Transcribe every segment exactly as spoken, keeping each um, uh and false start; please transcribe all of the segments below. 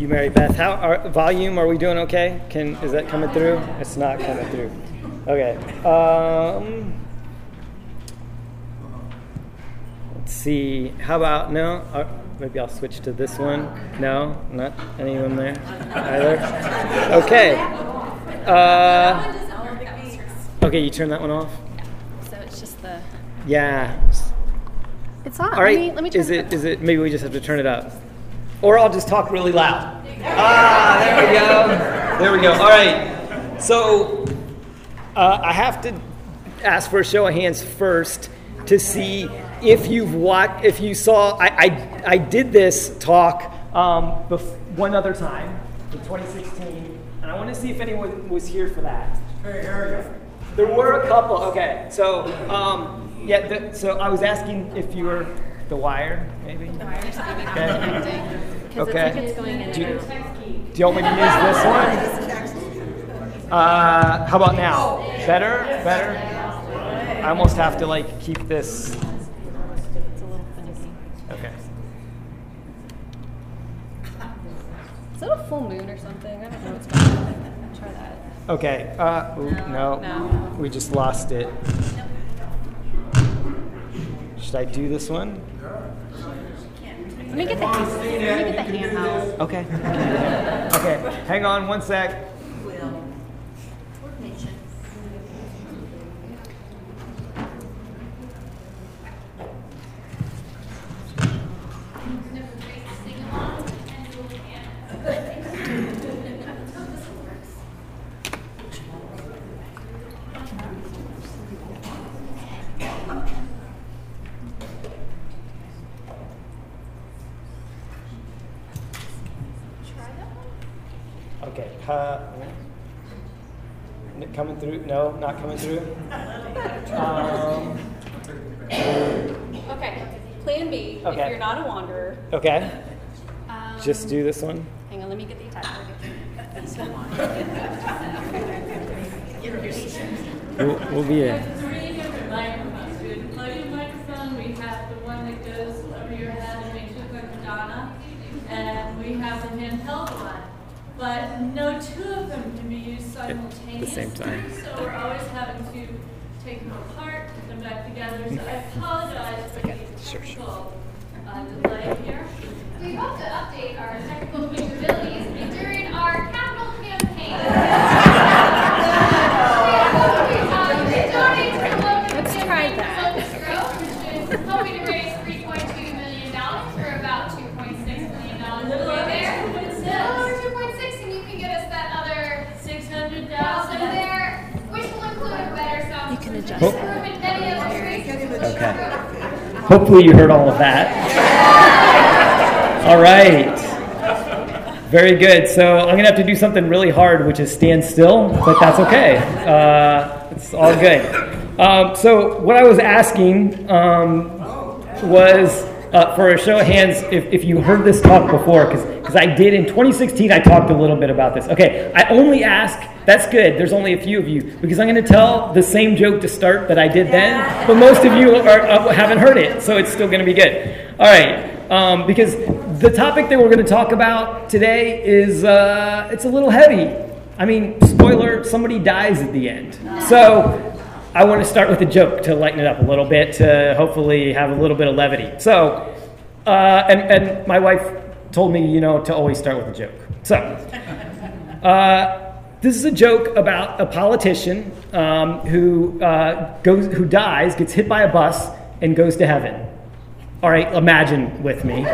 you, Mary Beth. How our volume? Are we doing okay? Can is that coming through? It's not coming through. Okay. Um, let's see. How about no? Uh, maybe I'll switch to this one. No, not anyone there either. Okay. Uh, okay, you turn that one off. Yeah. So it's just the. Yeah. It's on. All right. Let me, let me turn is it? it Is it? Maybe we just have to turn it up, or I'll just talk really loud. Ah, there we go. There we go. All right. So uh, I have to ask for a show of hands first to see if you've watched, if you saw. I I, I did this talk um, bef- one other time in twenty sixteen, and I want to see if anyone was here for that. Hey, Harry. There were a couple. Okay. So. Um, Yeah, the, so I was asking if you were The Wire, maybe? The Wire's maybe not Okay. connecting. Because Okay. it's like it's going in Do you, and out. do you want me to use this one? Uh, how about now? Better? Better? I almost have to, like, keep this. It's a little finicky. Okay. Is that a full moon or something? I don't know what's going on. Try that. Okay. Uh, ooh, no. No. We just lost it. Should I do this one? Let me get the hand, let me get the handheld. Okay. Okay. Hang on one sec. Okay. Uh, coming through? No, not coming through. Um, Okay. Plan B, Okay. if you're not a wanderer. okay. Um, Just do this one. Hang on, let me get the attachment. We'll, we'll be in. Three different microphones. We have a floating microphone, we have the one that goes over your head and makes you look like Madonna, and we have the handheld one. But no two of them can be used simultaneously. same time. So we're always having to take them apart, put them back together. So I apologize for the technical uh, delay here. We hope to update our technical capabilities during our capital campaign. Let's try that. Which is hoping to raise three point two million dollars for about two point six million dollars. A little over two point six, and you can get us that other six hundred thousand thousand. there, which will include a better sound You can adjust system that. and many other things. Okay. Hopefully you heard all of that. All right. Very good. So I'm going to have to do something really hard, which is stand still, but that's okay. Uh, it's all good. Um, so what I was asking um, was uh, for a show of hands if, if you heard this talk before, because I did in twenty sixteen, I talked a little bit about this. Okay, I only ask, that's good, there's only a few of you, because I'm going to tell the same joke to start that I did then, but most of you are, uh, haven't heard it, so it's still going to be good. All right, um, because the topic that we're going to talk about today is, uh, it's a little heavy. I mean, spoiler, somebody dies at the end. So I want to start with a joke to lighten it up a little bit, to hopefully have a little bit of levity. So, uh, and, and my wife told me, you know, to always start with a joke. So, uh, this is a joke about a politician um, who uh, goes, who dies, gets hit by a bus, and goes to heaven. All right, imagine with me.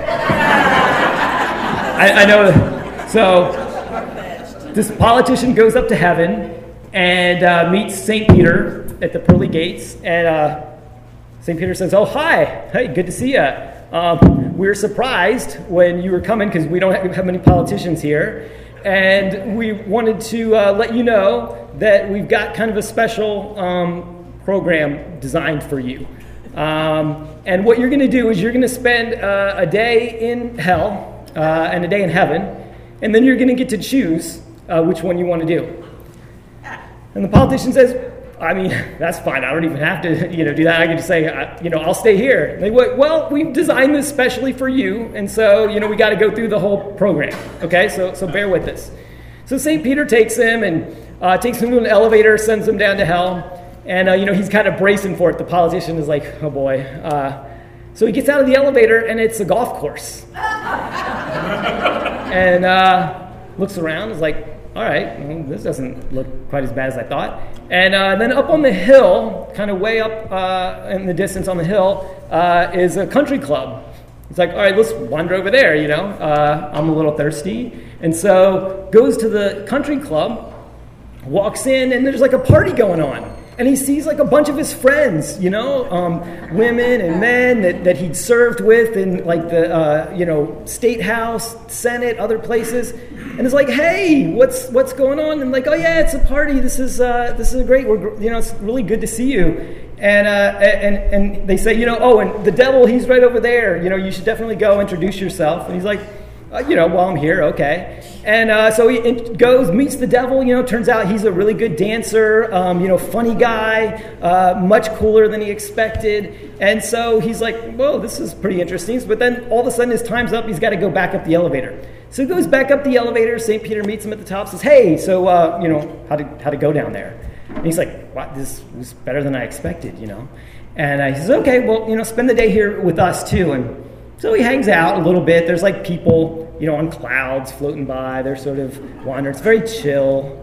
I, I know. So, this politician goes up to heaven and uh, meets Saint Peter at the pearly gates, and uh, Saint Peter says, "Oh, hi, hey, good to see you. Um, we were surprised when you were coming because we don't have many politicians here, and we wanted to uh, let you know that we've got kind of a special um, program designed for you. Um, and what you're going to do is you're going to spend uh, a day in hell uh, and a day in heaven, and then you're going to get to choose uh, which one you want to do." And the politician says, I mean, that's fine. I don't even have to, you know, do that. I can just say, I, you know, I'll stay here. And they went, well, we've designed this specially for you, and so, you know, we got to go through the whole program. Okay, so so bear with us. So Saint Peter takes him and uh, takes him to an elevator, sends him down to hell, and uh, you know, he's kind of bracing for it. The politician is like, oh boy. Uh, so he gets out of the elevator, and it's a golf course, and uh, looks around, is like, all right, well, this doesn't look quite as bad as I thought. And uh, then up on the hill, kind of way up uh, in the distance on the hill, uh, is a country club. It's like, all right, let's wander over there, you know. Uh, I'm a little thirsty. And so goes to the country club, walks in, and there's like a party going on. And he sees like a bunch of his friends, you know, um, women and men that, that he'd served with in like the, uh, you know, State House, Senate, other places. And it's like, hey, what's what's going on? And like, oh yeah, it's a party. This is uh, this is great. We're, you know, it's really good to see you. And uh, and and they say, you know, oh, and the devil, he's right over there. You know, you should definitely go introduce yourself. And he's like, uh, you know, while I'm here, okay. And uh, so he goes, meets the devil. You know, turns out he's a really good dancer. Um, you know, funny guy, uh, much cooler than he expected. And so he's like, whoa, this is pretty interesting. But then all of a sudden his time's up. He's got to go back up the elevator. So he goes back up the elevator. Saint Peter meets him at the top. Says, hey, so uh, you know, how to how to go down there? And he's like, what? This was better than I expected, you know. And uh, he says, okay, well, you know, spend the day here with us too. And so he hangs out a little bit. There's like people, you know, on clouds floating by. They're sort of wandering. It's very chill.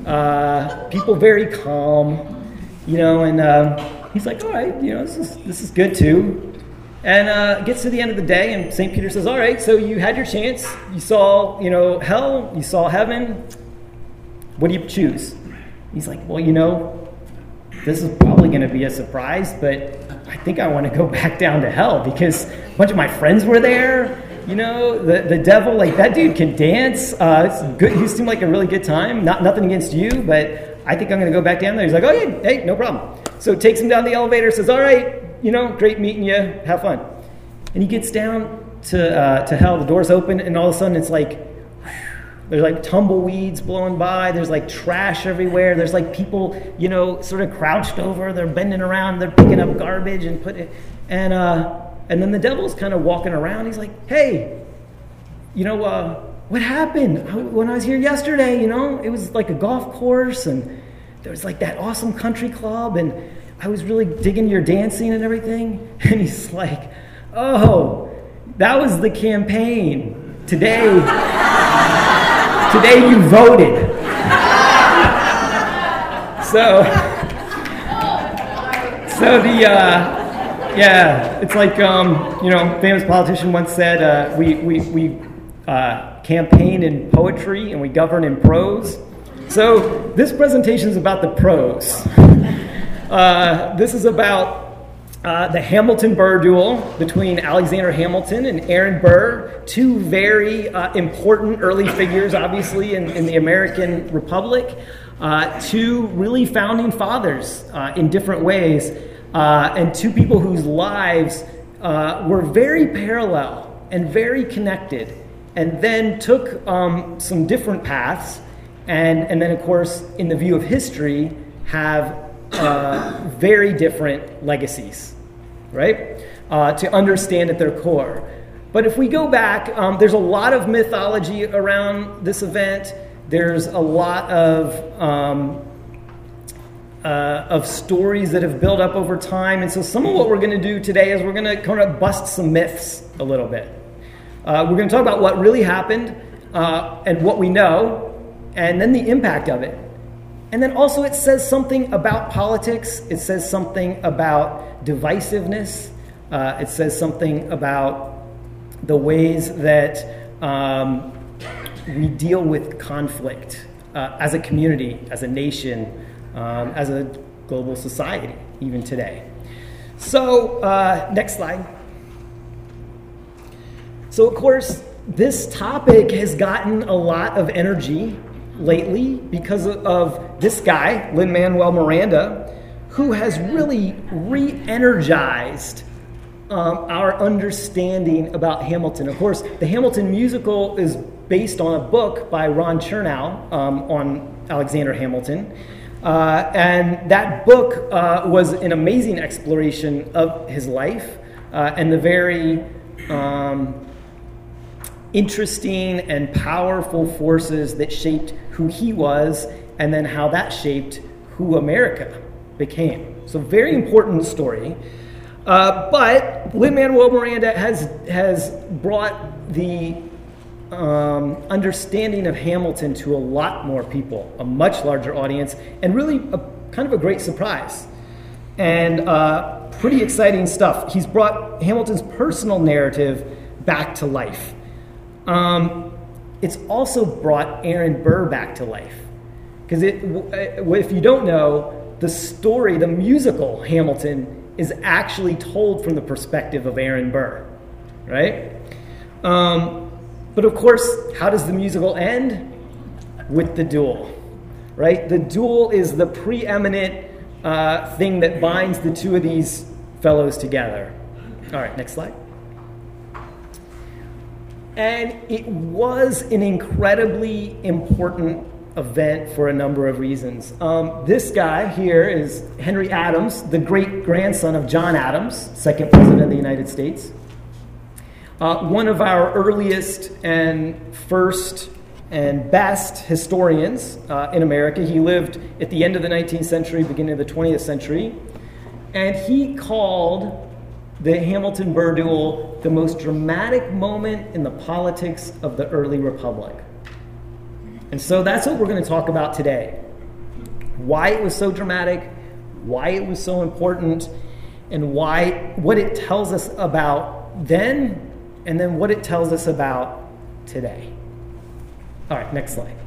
Uh, people very calm, you know. And uh, he's like, all right, you know, this is this is good too. And uh, gets to the end of the day, and Saint Peter says, all right, so you had your chance. You saw, you know, hell. You saw heaven. What do you choose? He's like, well, you know, this is probably going to be a surprise, but I think I want to go back down to hell because a bunch of my friends were there. You know, the, the devil, like, that dude can dance. Uh, it's good. He seemed like a really good time. Not nothing against you, but I think I'm going to go back down there. He's like, oh, yeah, hey, no problem. So takes him down the elevator, says, all right, you know, great meeting you. Have fun. And he gets down to uh, to hell. The doors open, and all of a sudden it's like, there's like tumbleweeds blowing by. There's like trash everywhere. There's like people, you know, sort of crouched over. They're bending around. They're picking up garbage and put it. And uh, and then the devil's kind of walking around. He's like, hey, you know, uh, what happened when I was here yesterday? You know, it was like a golf course, and there was like that awesome country club, and I was really digging your dancing and everything. And he's like, oh, that was the campaign today. Today you voted. So, so the, uh, yeah, it's like, um, you know, famous politician once said, uh, we, we, we uh, campaign in poetry and we govern in prose. So this presentation is about the prose. Uh, this is about Uh, the Hamilton-Burr duel between Alexander Hamilton and Aaron Burr, two very uh, important early figures, obviously, in, in the American Republic, uh, two really founding fathers uh, in different ways, uh, and two people whose lives uh, were very parallel and very connected, and then took um, some different paths, and, and then, of course, in the view of history, have uh, very different legacies. Right? Uh, to understand at their core. But if we go back, um, there's a lot of mythology around this event. There's a lot of um, uh, of stories that have built up over time. And so some of what we're going to do today is we're going to kind of bust some myths a little bit. Uh, we're going to talk about what really happened uh, and what we know, and then the impact of it. And then also it says something about politics. It says something about divisiveness. Uh, it says something about the ways that um, we deal with conflict uh, as a community, as a nation, um, as a global society, even today. So, uh, next slide. So, of course, this topic has gotten a lot of energy lately because of this guy, Lin-Manuel Miranda, who has really re-energized um, our understanding about Hamilton. Of course, the Hamilton musical is based on a book by Ron Chernow um, on Alexander Hamilton. Uh, and that book uh, was an amazing exploration of his life uh, and the very um, interesting and powerful forces that shaped who he was and then how that shaped who America became. So very important story. Uh, but Lin-Manuel Miranda has, has brought the um, understanding of Hamilton to a lot more people, a much larger audience, and really a, kind of a great surprise. And uh, pretty exciting stuff. He's brought Hamilton's personal narrative back to life. Um, it's also brought Aaron Burr back to life. Because it, if you don't know, the story, the musical Hamilton, is actually told from the perspective of Aaron Burr, right? Um, but of course, how does the musical end? With the duel, right? The duel is the preeminent uh, thing that binds the two of these fellows together. All right, next slide. And it was an incredibly important event for a number of reasons. Um, this guy here is Henry Adams, the great-grandson of John Adams, second president of the United States. Uh, one of our earliest and first and best historians uh, in America. He lived at the end of the nineteenth century, beginning of the twentieth century. And he called the Hamilton-Burr duel the most dramatic moment in the politics of the early republic. And so that's what we're going to talk about today. Why it was so dramatic, why it was so important, and why what it tells us about then, and then what it tells us about today. All right, next slide.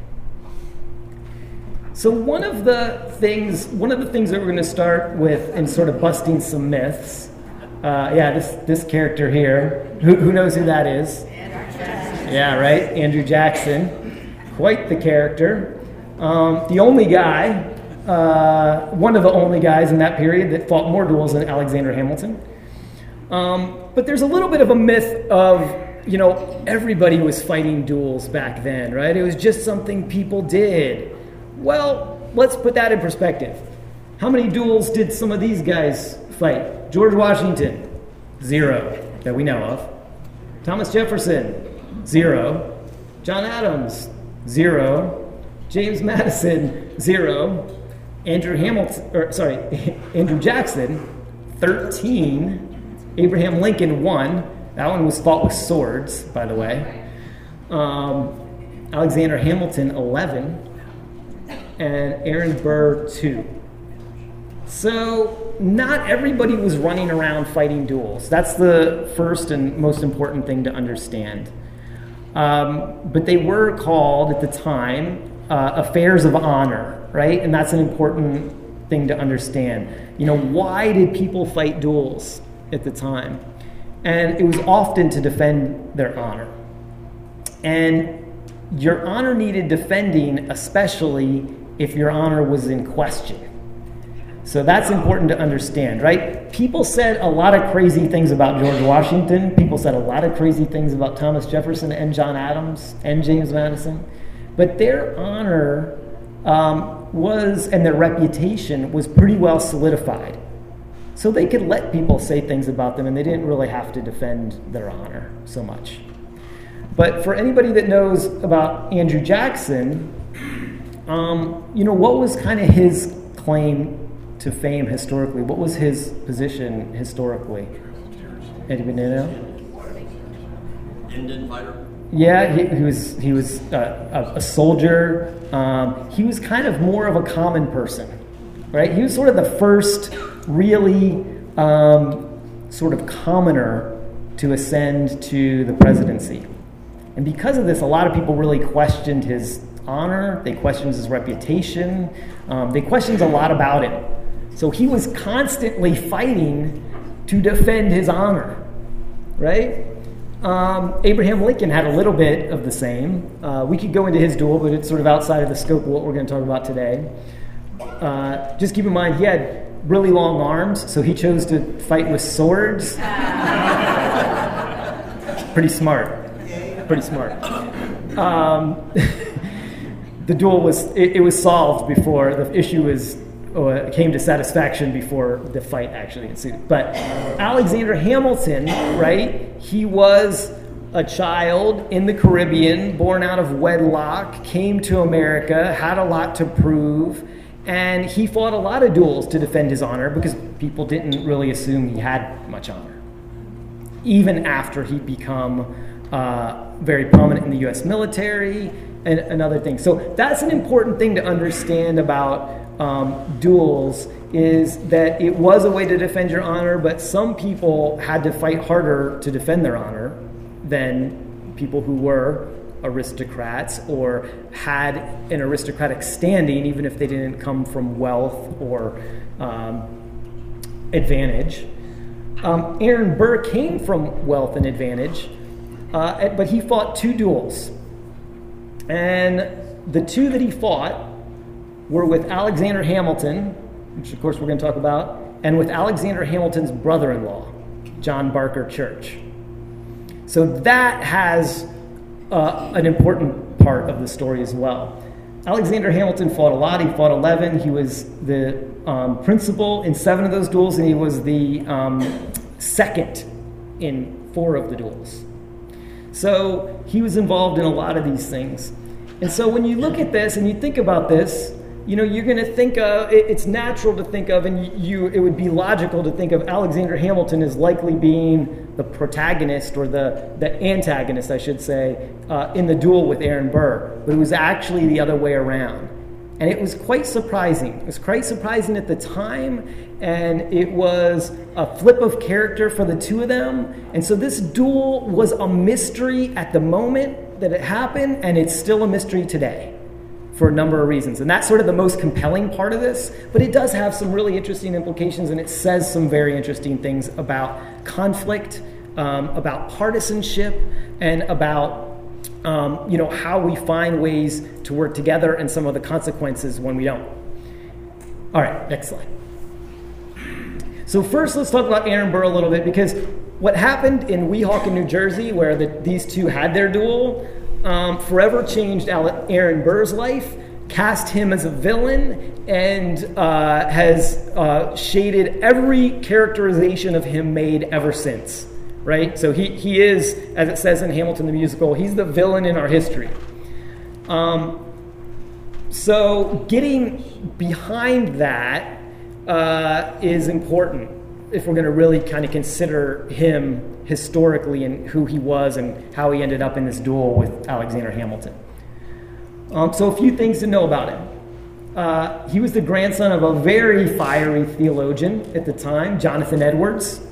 So one of the things, one of the things that we're going to start with in sort of busting some myths. Uh, yeah, this this character here. Who, who knows who that is? Andrew Jackson. Yeah, right, Andrew Jackson. Quite the character. Um, the only guy, uh, one of the only guys in that period that fought more duels than Alexander Hamilton. Um, but there's a little bit of a myth of, you know, everybody was fighting duels back then, right? It was just something people did. Well, let's put that in perspective. How many duels did some of these guys fight? George Washington, zero, that we know of. Thomas Jefferson, zero. John Adams, zero. James Madison, zero. Andrew Hamilton, or sorry, Andrew Jackson, thirteen. Abraham Lincoln, one. That one was fought with swords, by the way. Um, Alexander Hamilton, eleven. And Aaron Burr, two. So not everybody was running around fighting duels. That's the first and most important thing to understand. Um, but they were called at the time uh, affairs of honor, right? And that's an important thing to understand. You know, why did people fight duels at the time? And it was often to defend their honor. And your honor needed defending, especially if your honor was in question. So that's important to understand, right? People said a lot of crazy things about George Washington. People said a lot of crazy things about Thomas Jefferson and John Adams and James Madison. But their honor um, was, and their reputation was pretty well solidified. So they could let people say things about them, and they didn't really have to defend their honor so much. But for anybody that knows about Andrew Jackson, um, you know, what was kind of his claim to fame historically? What was his position historically? Anybody know? Indian fighter. Yeah, he, he was he was uh, a, a soldier. Um, he was kind of more of a common person, right? He was sort of the first really um, sort of commoner to ascend to the presidency. And because of this, a lot of people really questioned his honor. They questioned his reputation. Um, they questioned a lot about him. So he was constantly fighting to defend his honor, right? Um, Abraham Lincoln had a little bit of the same. Uh, we could go into his duel, but it's sort of outside of the scope of what we're going to talk about today. Uh, just keep in mind, he had really long arms, so he chose to fight with swords. Pretty smart. Pretty smart. Um, the duel was, it, it was solved before the issue was, uh, came to satisfaction before the fight actually ensued. But Alexander Hamilton, right, he was a child in the Caribbean, born out of wedlock, came to America, had a lot to prove, and he fought a lot of duels to defend his honor because people didn't really assume he had much honor, even after he'd become uh, very prominent in the U S military and, and other things. So that's an important thing to understand about um, duels, is that it was a way to defend your honor, but some people had to fight harder to defend their honor than people who were aristocrats or had an aristocratic standing, even if they didn't come from wealth or um, advantage. Um, Aaron Burr came from wealth and advantage, uh, but he fought two duels. And the two that he fought were with Alexander Hamilton, which of course we're going to talk about, and with Alexander Hamilton's brother-in-law, John Barker Church. So that has uh, an important part of the story as well. Alexander Hamilton fought a lot. He fought eleven. He was the um, principal in seven of those duels, and he was the um, second in four of the duels. So he was involved in a lot of these things. And so when you look at this and you think about this, you know, you're going to think of, it's natural to think of, and you, it would be logical to think of Alexander Hamilton as likely being the protagonist, or the, the antagonist, I should say, uh, in the duel with Aaron Burr. But it was actually the other way around. And it was quite surprising. It was quite surprising at the time, and it was a flip of character for the two of them. And so this duel was a mystery at the moment that it happened, and it's still a mystery today, for a number of reasons. And that's sort of the most compelling part of this, but it does have some really interesting implications, and it says some very interesting things about conflict, um, about partisanship, and about um, you know, how we find ways to work together and some of the consequences when we don't. All right, next slide. So first, let's talk about Aaron Burr a little bit, because what happened in Weehawken, New Jersey, where the, these two had their duel, Um, forever changed Aaron Burr's life, cast him as a villain, and uh, has uh, shaded every characterization of him made ever since, right? So he, he is, as it says in Hamilton the Musical, he's the villain in our history. Um, so getting behind that uh, is important if we're going to really kind of consider him historically and who he was and how he ended up in this duel with Alexander Hamilton. Um, so a few things to know about him. Uh, he was the grandson of a very fiery theologian at the time, Jonathan Edwards.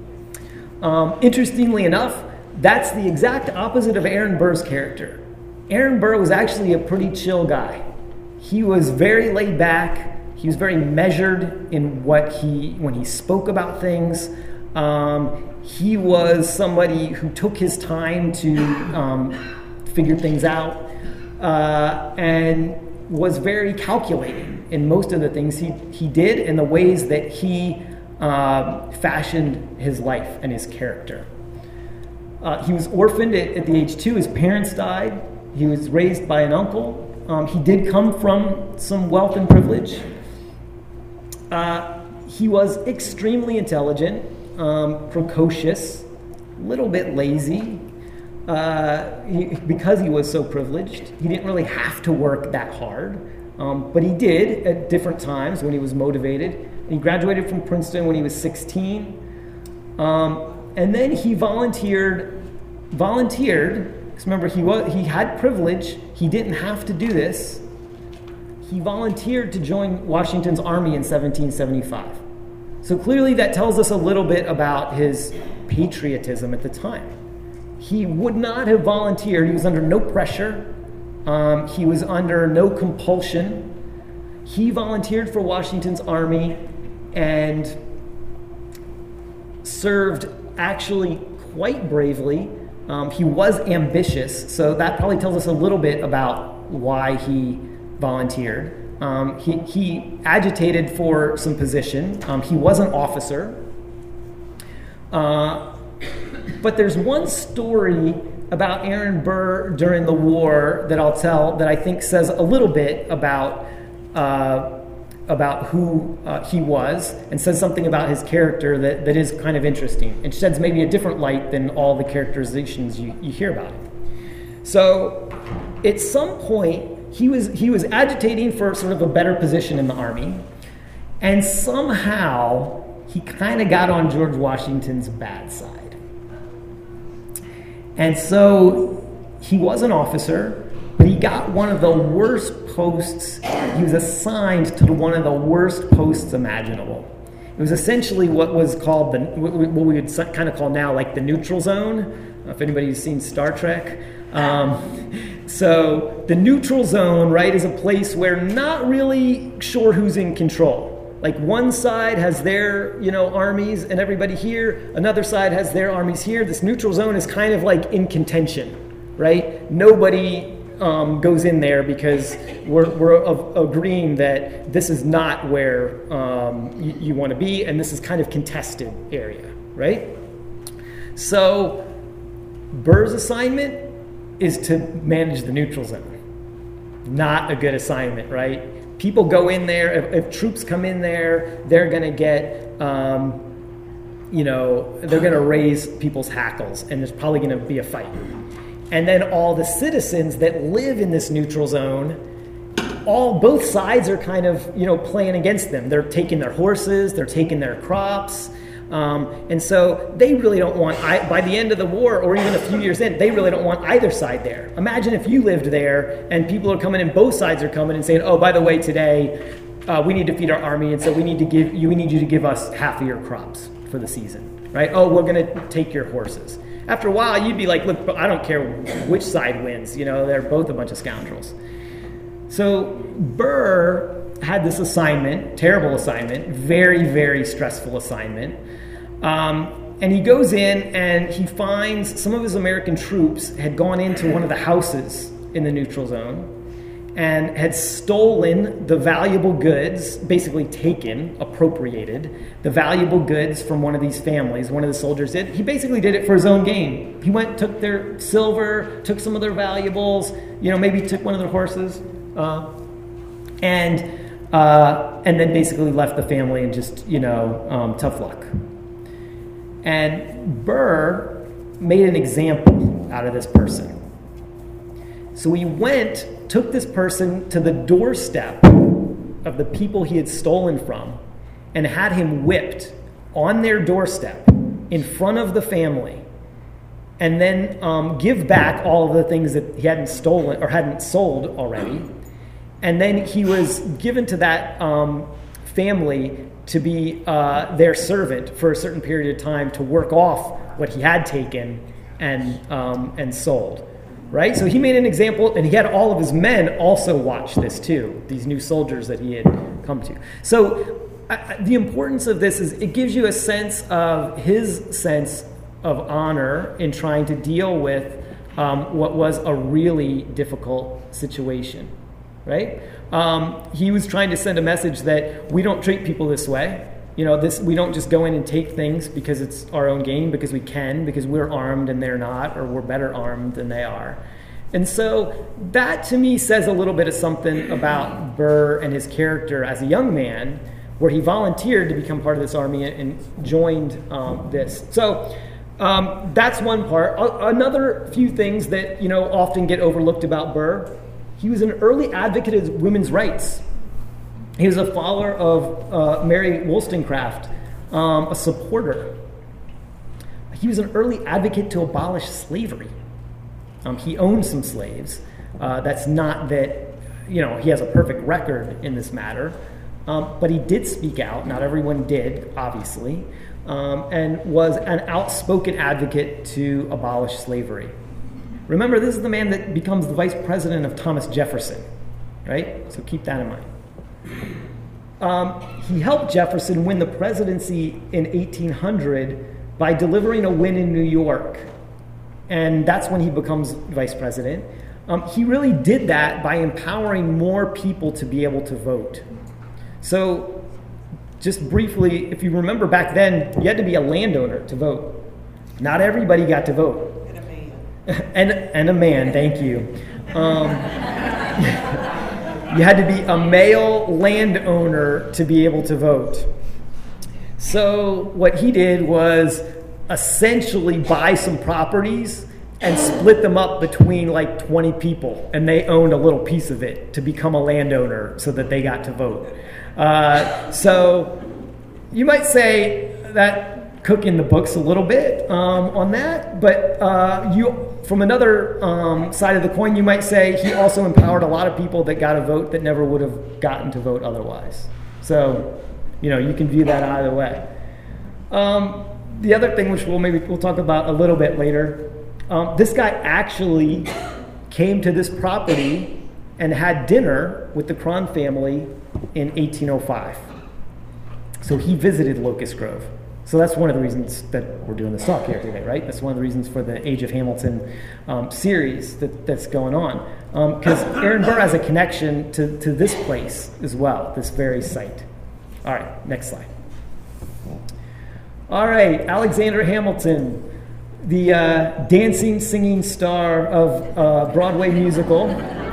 Um, interestingly enough, that's the exact opposite of Aaron Burr's character. Aaron Burr was actually a pretty chill guy. He was very laid back. He was very measured in what he, when he spoke about things. Um, he was somebody who took his time to um, figure things out uh, and was very calculating in most of the things he, he did and the ways that he uh, fashioned his life and his character. Uh, he was orphaned at, at the age two. His parents died. He was raised by an uncle. Um, he did come from some wealth and privilege. Uh, he was extremely intelligent, um, precocious, a little bit lazy. Uh, he, because he was so privileged, he didn't really have to work that hard, um, but he did at different times when he was motivated. And he graduated from Princeton when he was sixteen, um, and then he volunteered. Volunteered. Because remember, he was he had privilege. He didn't have to do this. He volunteered to join Washington's army in seventeen seventy-five. So clearly that tells us a little bit about his patriotism at the time. He would not have volunteered. He was under no pressure. Um, he was under no compulsion. He volunteered for Washington's army and served actually quite bravely. Um, he was ambitious, so that probably tells us a little bit about why he volunteered. Um, he, he agitated for some position. Um, he was an officer. Uh, but there's one story about Aaron Burr during the war that I'll tell that I think says a little bit about uh, about who uh, he was, and says something about his character that, that is kind of interesting and sheds maybe a different light than all the characterizations you, you hear about him. So at some point, he was he was agitating for sort of a better position in the Army, and somehow he kind of got on George Washington's bad side. And so he was an officer, but he got one of the worst posts. He was assigned to one of the worst posts imaginable. It was essentially what was called the what we would kind of call now like the neutral zone. If anybody's seen Star Trek. Um, so the neutral zone, right, is a place where not really sure who's in control. Like one side has their, you know, armies and everybody here. Another side has their armies here. This neutral zone is kind of like in contention, right? Nobody um, goes in there because we're, we're of, agreeing that this is not where um, you, you want to be, and this is kind of contested area, right? So Burr's assignment is to manage the neutral zone. Not a good assignment, right? People go in there, if, if troops come in there, they're going to get, um, you know, they're going to raise people's hackles, and there's probably going to be a fight. And then all the citizens that live in this neutral zone, all both sides are kind of, you know, playing against them. They're taking their horses, they're taking their crops. Um, and so they really don't want, I, by the end of the war, or even a few years in, they really don't want either side there. Imagine if you lived there and people are coming in, both sides are coming and saying, oh, by the way, today uh, we need to feed our army, and so we need to give you, we need you to give us half of your crops for the season, right? Oh, we're going to take your horses. After a while, you'd be like, look, I don't care which side wins. You know, they're both a bunch of scoundrels. So Burr had this assignment, terrible assignment, very, very stressful assignment. Um, and he goes in and he finds some of his American troops had gone into one of the houses in the neutral zone and had stolen the valuable goods, basically taken, appropriated, the valuable goods from one of these families. One of the soldiers did. He basically did it for his own gain. He went, took their silver, took some of their valuables, you know, maybe took one of their horses, uh, and uh, and then basically left the family and just, you know, um, tough luck. And Burr made an example out of this person. So he went, took this person to the doorstep of the people he had stolen from and had him whipped on their doorstep in front of the family, and then um, give back all of the things that he hadn't stolen or hadn't sold already. And then he was given to that um, family to be uh, their servant for a certain period of time to work off what he had taken and um, and sold. Right? So he made an example, and he had all of his men also watch this too, these new soldiers that he had come to. So uh, the importance of this is it gives you a sense of his sense of honor in trying to deal with um, what was a really difficult situation. Right? Um, he was trying to send a message that we don't treat people this way. You know, this we don't just go in and take things because it's our own gain, because we can, because we're armed and they're not, or we're better armed than they are. And so that to me says a little bit of something about Burr and his character as a young man, where he volunteered to become part of this army and joined um, this. So um, that's one part. Another few things that, you know, often get overlooked about Burr. He was an early advocate of women's rights. He was a follower of uh, Mary Wollstonecraft, um, a supporter. He was an early advocate to abolish slavery. Um, he owned some slaves. Uh, that's not that, you know, he has a perfect record in this matter. Um, but he did speak out. Not everyone did, obviously. Um, and was an outspoken advocate to abolish slavery. Remember, this is the man that becomes the vice president of Thomas Jefferson, right? So keep that in mind. Um, he helped Jefferson win the presidency in eighteen hundred by delivering a win in New York. And that's when he becomes vice president. Um, he really did that by empowering more people to be able to vote. So just briefly, if you remember back then, you had to be a landowner to vote. Not everybody got to vote. and and a man, thank you. Um, you had to be a male landowner to be able to vote. So what he did was essentially buy some properties and split them up between like twenty people, and they owned a little piece of it to become a landowner so that they got to vote. Uh, so you might say that cooking the books a little bit um, on that, but uh, you, from another um, side of the coin, you might say he also empowered a lot of people that got a vote that never would have gotten to vote otherwise. So, you know, you can view that either way. Um, the other thing, which we'll maybe we'll talk about a little bit later. Um, this guy actually came to this property and had dinner with the Cron family in eighteen oh five. So he visited Locust Grove. So that's one of the reasons that we're doing this talk here today, right? That's one of the reasons for the Age of Hamilton um, series that, that's going on. Because um, Aaron Burr has a connection to, to this place as well, this very site. All right, next slide. All right, Alexander Hamilton, the uh, dancing, singing star of uh, Broadway musical.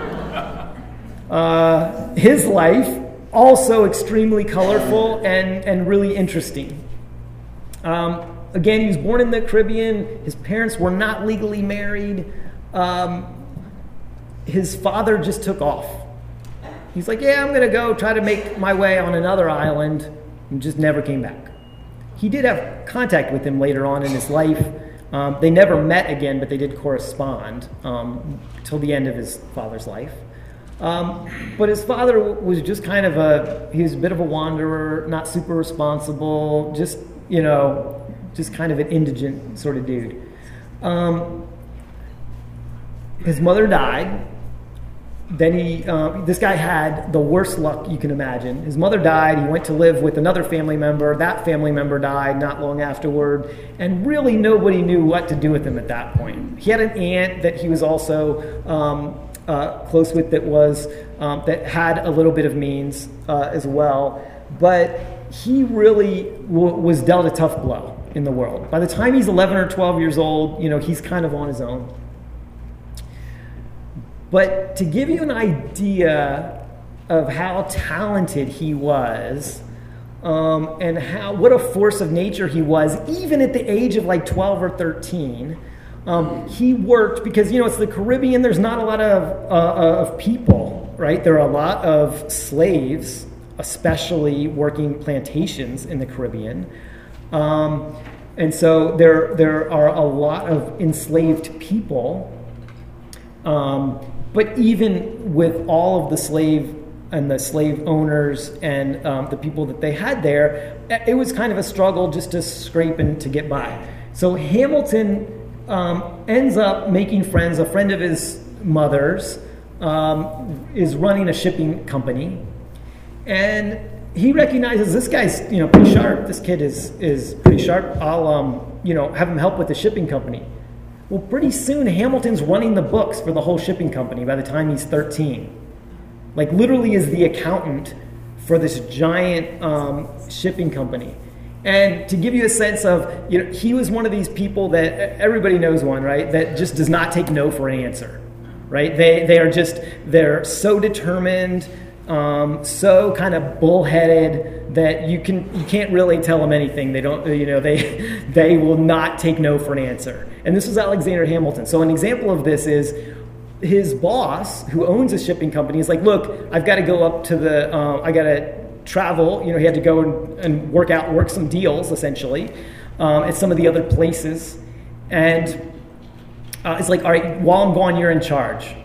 Uh, his life, also extremely colorful and, and really interesting. Um, again, he was born in the Caribbean. His parents were not legally married. Um, his father just took off. He's like, yeah, I'm going to go try to make my way on another island, and just never came back. He did have contact with him later on in his life. Um, they never met again, but they did correspond um, till the end of his father's life. Um, but his father was just kind of a, he was a bit of a wanderer, not super responsible, just, you know, just kind of an indigent sort of dude. Um, his mother died. Then he, uh, this guy had the worst luck you can imagine. His mother died. He went to live with another family member. That family member died not long afterward. And really nobody knew what to do with him at that point. He had an aunt that he was also um, uh, close with that was, um, that had a little bit of means uh, as well. But he really w- was dealt a tough blow in the world. By the time he's eleven or twelve years old, you know, he's kind of on his own. But to give you an idea of how talented he was, um, and how what a force of nature he was, even at the age of like twelve or thirteen, um, he worked, because, you know, it's the Caribbean, there's not a lot of, uh, of people, right? There are a lot of slaves, especially working plantations in the Caribbean. Um, and so there, there are a lot of enslaved people. Um, But even with all of the slave and the slave owners and um, the people that they had there, it was kind of a struggle just to scrape and to get by. So Hamilton um, ends up making friends. A friend of his mother's um, is running a shipping company, and he recognizes this guy's, you know, pretty sharp. This kid is is pretty sharp. I'll um, you know, have him help with the shipping company. Well, pretty soon, Hamilton's running the books for the whole shipping company by the time he's thirteen. Like, literally is the accountant for this giant um, shipping company. And to give you a sense of, you know, he was one of these people that, everybody knows one, right, that just does not take no for an answer, right? They, they are just, they're so determined, um, so kind of bullheaded that you can you can't really tell them anything. They don't, you know, they they will not take no for an answer. And this was Alexander Hamilton. So an example of this is his boss, who owns a shipping company, is like, look, I've got to go up to the, uh, I got to travel. You know, he had to go and, and work out, work some deals essentially um, at some of the other places. And uh, it's like, all right, while I'm gone, you're in charge.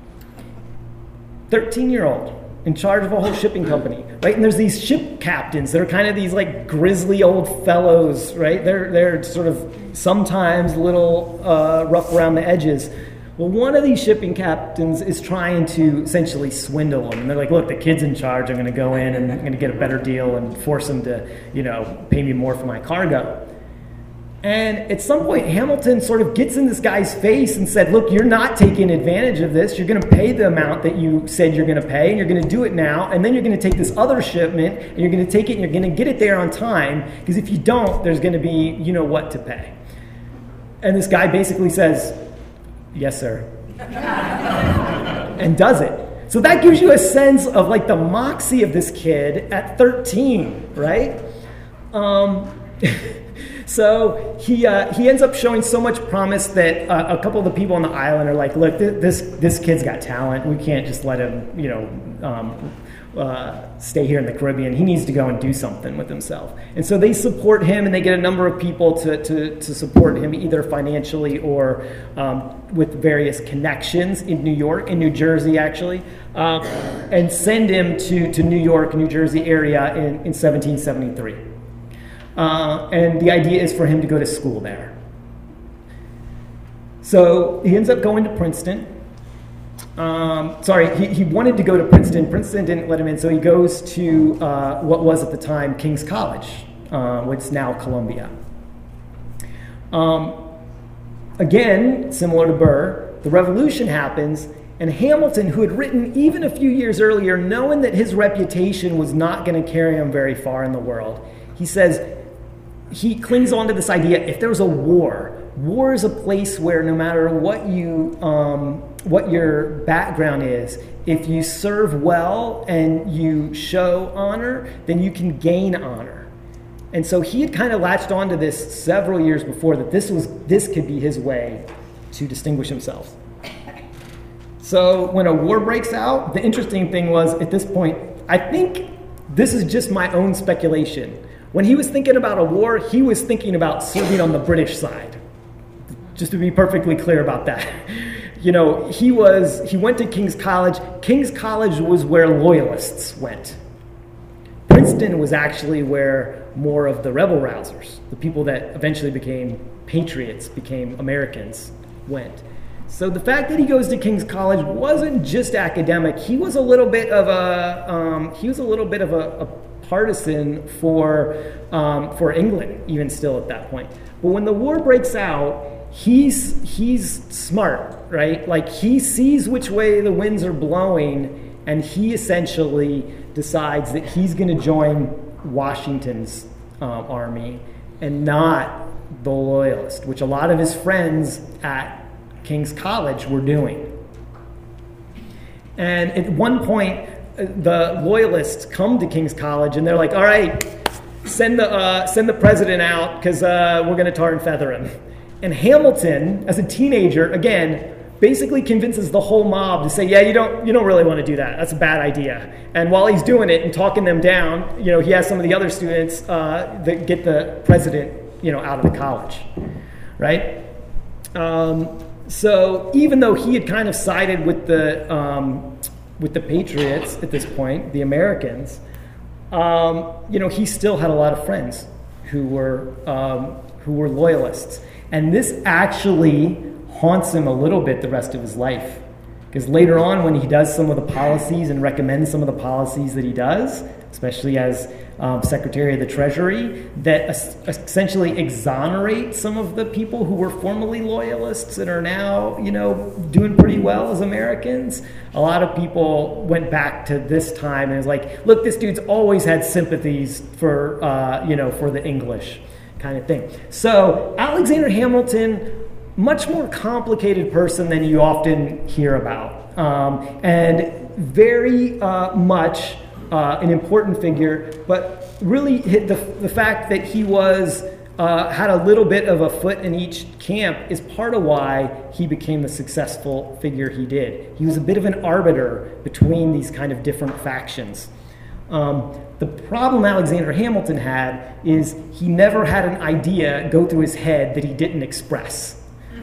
thirteen-year-old. In charge of a whole shipping company, right? And there's these ship captains that are kind of these like grizzly old fellows, right? They're they're sort of sometimes a little uh, rough around the edges. Well, one of these shipping captains is trying to essentially swindle them. And they're like, look, the kid's in charge. I'm going to go in and I'm going to get a better deal and force him to, you know, pay me more for my cargo. And at some point, Hamilton sort of gets in this guy's face and said, look, you're not taking advantage of this. You're going to pay the amount that you said you're going to pay, and you're going to do it now. And then you're going to take this other shipment, and you're going to take it, and you're going to get it there on time. Because if you don't, there's going to be, you know what to pay. And this guy basically says, Yes, sir. And does it. So that gives you a sense of like the moxie of this kid at thirteen, right? Um, so he uh, he ends up showing so much promise that uh, a couple of the people on the island are like, look, th- this this kid's got talent. We can't just let him, you know, um, uh, stay here in the Caribbean. He needs to go and do something with himself. And so they support him, and they get a number of people to to, to support him, either financially or um, with various connections in New York, in New Jersey, actually, uh, and send him to, to New York, New Jersey area in, in seventeen seventy-three. Uh, and the idea is for him to go to school there. So he ends up going to Princeton. Um, sorry, he, he wanted to go to Princeton. Princeton didn't let him in, so he goes to uh, what was at the time King's College, uh, what's now Columbia. Um, again, similar to Burr, the revolution happens, and Hamilton, who had written even a few years earlier, knowing that his reputation was not going to carry him very far in the world, he says, he clings on to this idea, if there was a war, war is a place where no matter what you, um, what your background is, if you serve well and you show honor, then you can gain honor. And so he had kind of latched onto this several years before, that this was this could be his way to distinguish himself. So when a war breaks out, the interesting thing was, at this point, I think this is just my own speculation. When he was thinking about a war, he was thinking about serving on the British side. Just to be perfectly clear about that. You know, he was he went to King's College. King's College was where loyalists went. Princeton was actually where more of the rebel rousers, the people that eventually became patriots, became Americans, went. So the fact that he goes to King's College wasn't just academic. He was a little bit of a um, he was a little bit of a, a partisan for um, for England, even still at that point. But when the war breaks out, he's he's smart, right? Like, he sees which way the winds are blowing, and he essentially decides that he's going to join Washington's um, army and not the Loyalist, which a lot of his friends at King's College were doing. And at one point, the Loyalists come to King's College, and they're like, all right, send the uh, send the president out, because uh, we're going to tar and feather him. And Hamilton, as a teenager, again, basically convinces the whole mob to say, yeah, you don't you don't really want to do that. That's a bad idea. And while he's doing it and talking them down, you know, he has some of the other students uh, that get the president, you know, out of the college, right? Um, so even though he had kind of sided with the um, with the Patriots at this point, the Americans, um, you know, he still had a lot of friends who were um, who were loyalists. And this actually haunts him a little bit the rest of his life. Because later on, when he does some of the policies and recommends some of the policies that he does, especially as um, Secretary of the Treasury, that es- essentially exonerate some of the people who were formerly loyalists and are now, you know, doing pretty well as Americans, a lot of people went back to this time and was like, look, this dude's always had sympathies for, uh, you know, for the English, kind of thing. So Alexander Hamilton, much more complicated person than you often hear about, um, and very uh, much uh, an important figure, but really hit the, the fact that he was uh, had a little bit of a foot in each camp is part of why he became the successful figure he did. He was a bit of an arbiter between these kind of different factions. Um, the problem Alexander Hamilton had is he never had an idea go through his head that he didn't express.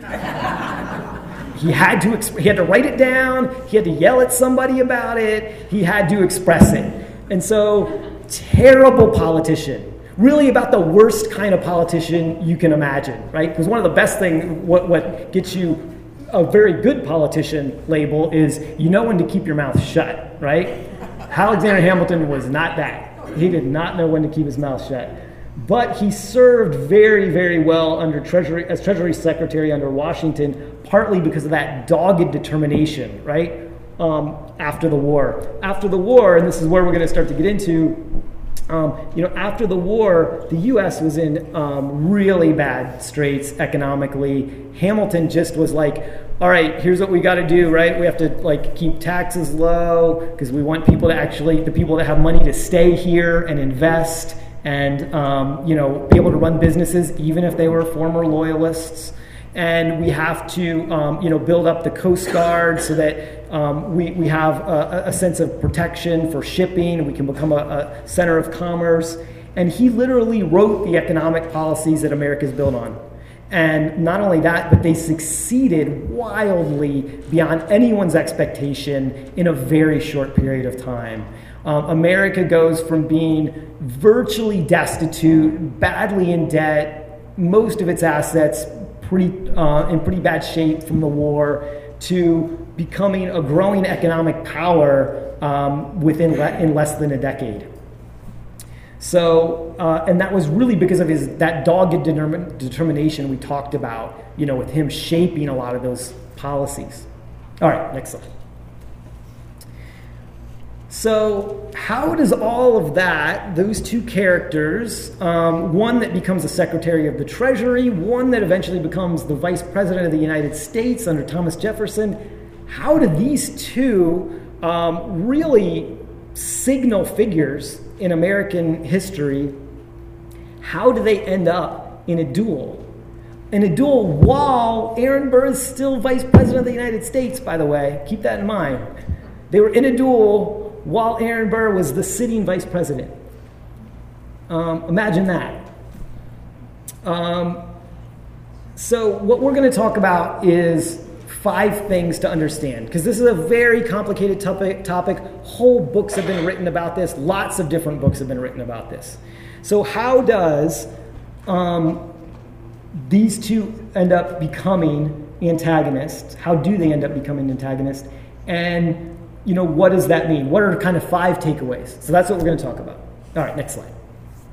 He had to exp- he had to write it down, he had to yell at somebody about it, he had to express it. And so, terrible politician. Really about the worst kind of politician you can imagine, right? Because one of the best things, what, what gets you a very good politician label is you know when to keep your mouth shut, right? Alexander Hamilton was not that. He did not know when to keep his mouth shut. But he served very, very well under Treasury as Treasury Secretary under Washington, partly because of that dogged determination, right? Um, after the war. After the war, and this is where we're going to start to get into, Um, you know, after the war, the U S was in um, really bad straits economically. Hamilton just was like, all right, here's what we got to do, right? We have to like keep taxes low because we want people to actually, the people that have money to stay here and invest and, um, you know, be able to run businesses even if they were former loyalists. And we have to, um, you know, build up the Coast Guard so that um, we, we have a, a sense of protection for shipping, and we can become a, a center of commerce. And he literally wrote the economic policies that America's built on. And not only that, but they succeeded wildly beyond anyone's expectation in a very short period of time. Um, America goes from being virtually destitute, badly in debt, most of its assets pretty uh, in pretty bad shape from the war, to becoming a growing economic power um, within le- in less than a decade. So, uh, and that was really because of his that dogged determin- determination we talked about, you know, with him shaping a lot of those policies. All right, next slide. So how does all of that, those two characters, um, one that becomes the Secretary of the Treasury, one that eventually becomes the Vice President of the United States under Thomas Jefferson, how do these two um, really signal figures in American history, how do they end up in a duel? In a duel while Aaron Burr is still Vice President of the United States, by the way. Keep that in mind. They were in a duel while Aaron Burr was the sitting vice president. Um, imagine that. Um, so what we're going to talk about is five things to understand, because this is a very complicated topic, topic. Whole books have been written about this. Lots of different books have been written about this. So how does um, these two end up becoming antagonists? How do they end up becoming antagonists? And you know, what does that mean? What are kind of five takeaways? So that's what we're going to talk about. All right, next slide.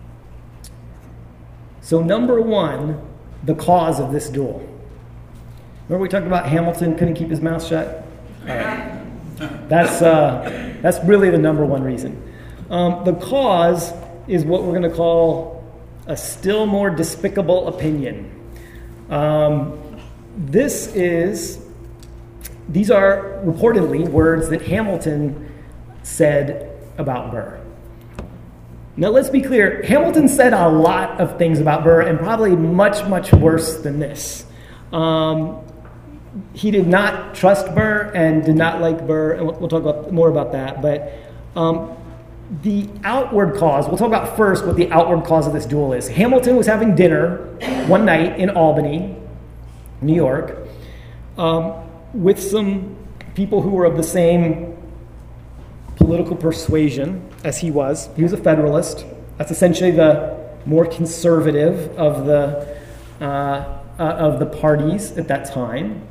So number one, the cause of this duel. Remember we talked about Hamilton couldn't keep his mouth shut? All right. That's, uh, that's really the number one reason. Um, the cause is what we're going to call a still more despicable opinion. Um, this is... These are reportedly words that Hamilton said about Burr. Now, let's be clear. Hamilton said a lot of things about Burr, and probably much, much worse than this. Um, he did not trust Burr and did not like Burr, and we'll, we'll talk about, more about that. But um, the outward cause, we'll talk about first what the outward cause of this duel is. Hamilton was having dinner one night in Albany, New York, um, with some people who were of the same political persuasion as he was. He was a Federalist. That's essentially the more conservative of the uh, uh, of the parties at that time.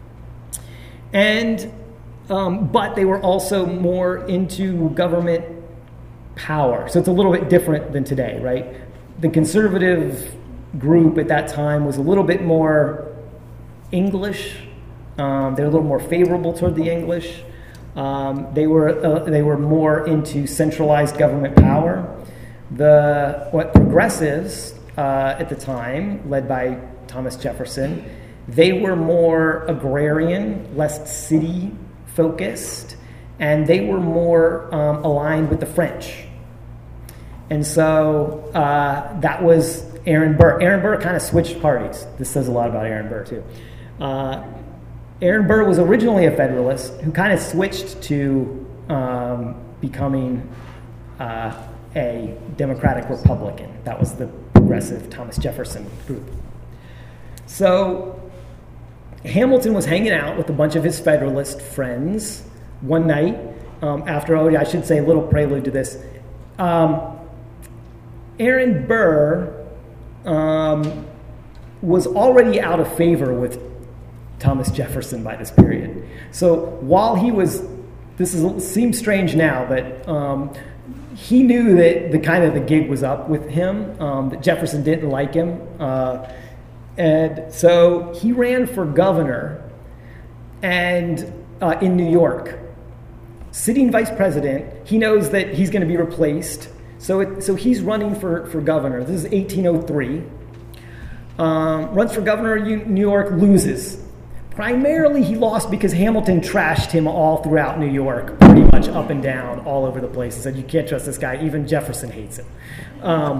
And um, but they were also more into government power. So it's a little bit different than today, right? The conservative group at that time was a little bit more English. Um, they were a little more favorable toward the English. Um, they were uh, they were more into centralized government power. The what progressives uh, at the time, led by Thomas Jefferson, they were more agrarian, less city focused, and they were more um, aligned with the French. And so uh, that was Aaron Burr. Aaron Burr kind of switched parties. This says a lot about Aaron Burr too. Uh, Aaron Burr was originally a Federalist who kind of switched to um, becoming uh, a Democratic Republican. That was the progressive Thomas Jefferson group. So Hamilton was hanging out with a bunch of his Federalist friends one night um, after, oh, I should say a little prelude to this. Um, Aaron Burr um, was already out of favor with Thomas Jefferson by this period. So while he was, this is, seems strange now, but um, he knew that the kind of the gig was up with him, um, that Jefferson didn't like him. Uh, and so he ran for governor and uh, in New York. Sitting vice president, he knows that he's going to be replaced. So, it, so he's running for, for governor. This is eighteen oh three. Um, runs for governor of New York, loses. Primarily, he lost because Hamilton trashed him all throughout New York, pretty much up and down, all over the place. He said, you can't trust this guy. Even Jefferson hates him. Um,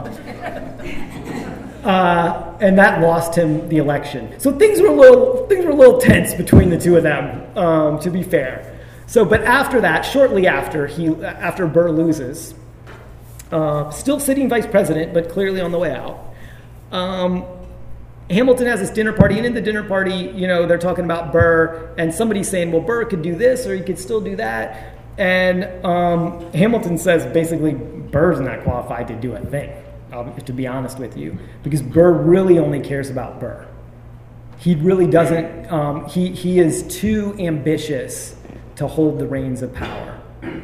uh, and that lost him the election. So things were a little, things were a little tense between the two of them, um, to be fair. So, but after that, shortly after, he, after Burr loses, uh, still sitting vice president, but clearly on the way out, um, Hamilton has this dinner party, and in the dinner party, you know, they're talking about Burr, and somebody's saying, well, Burr could do this, or he could still do that. And um, Hamilton says, basically, Burr's not qualified to do a thing, um, to be honest with you, because Burr really only cares about Burr. He really doesn't, um, he, he is too ambitious to hold the reins of power.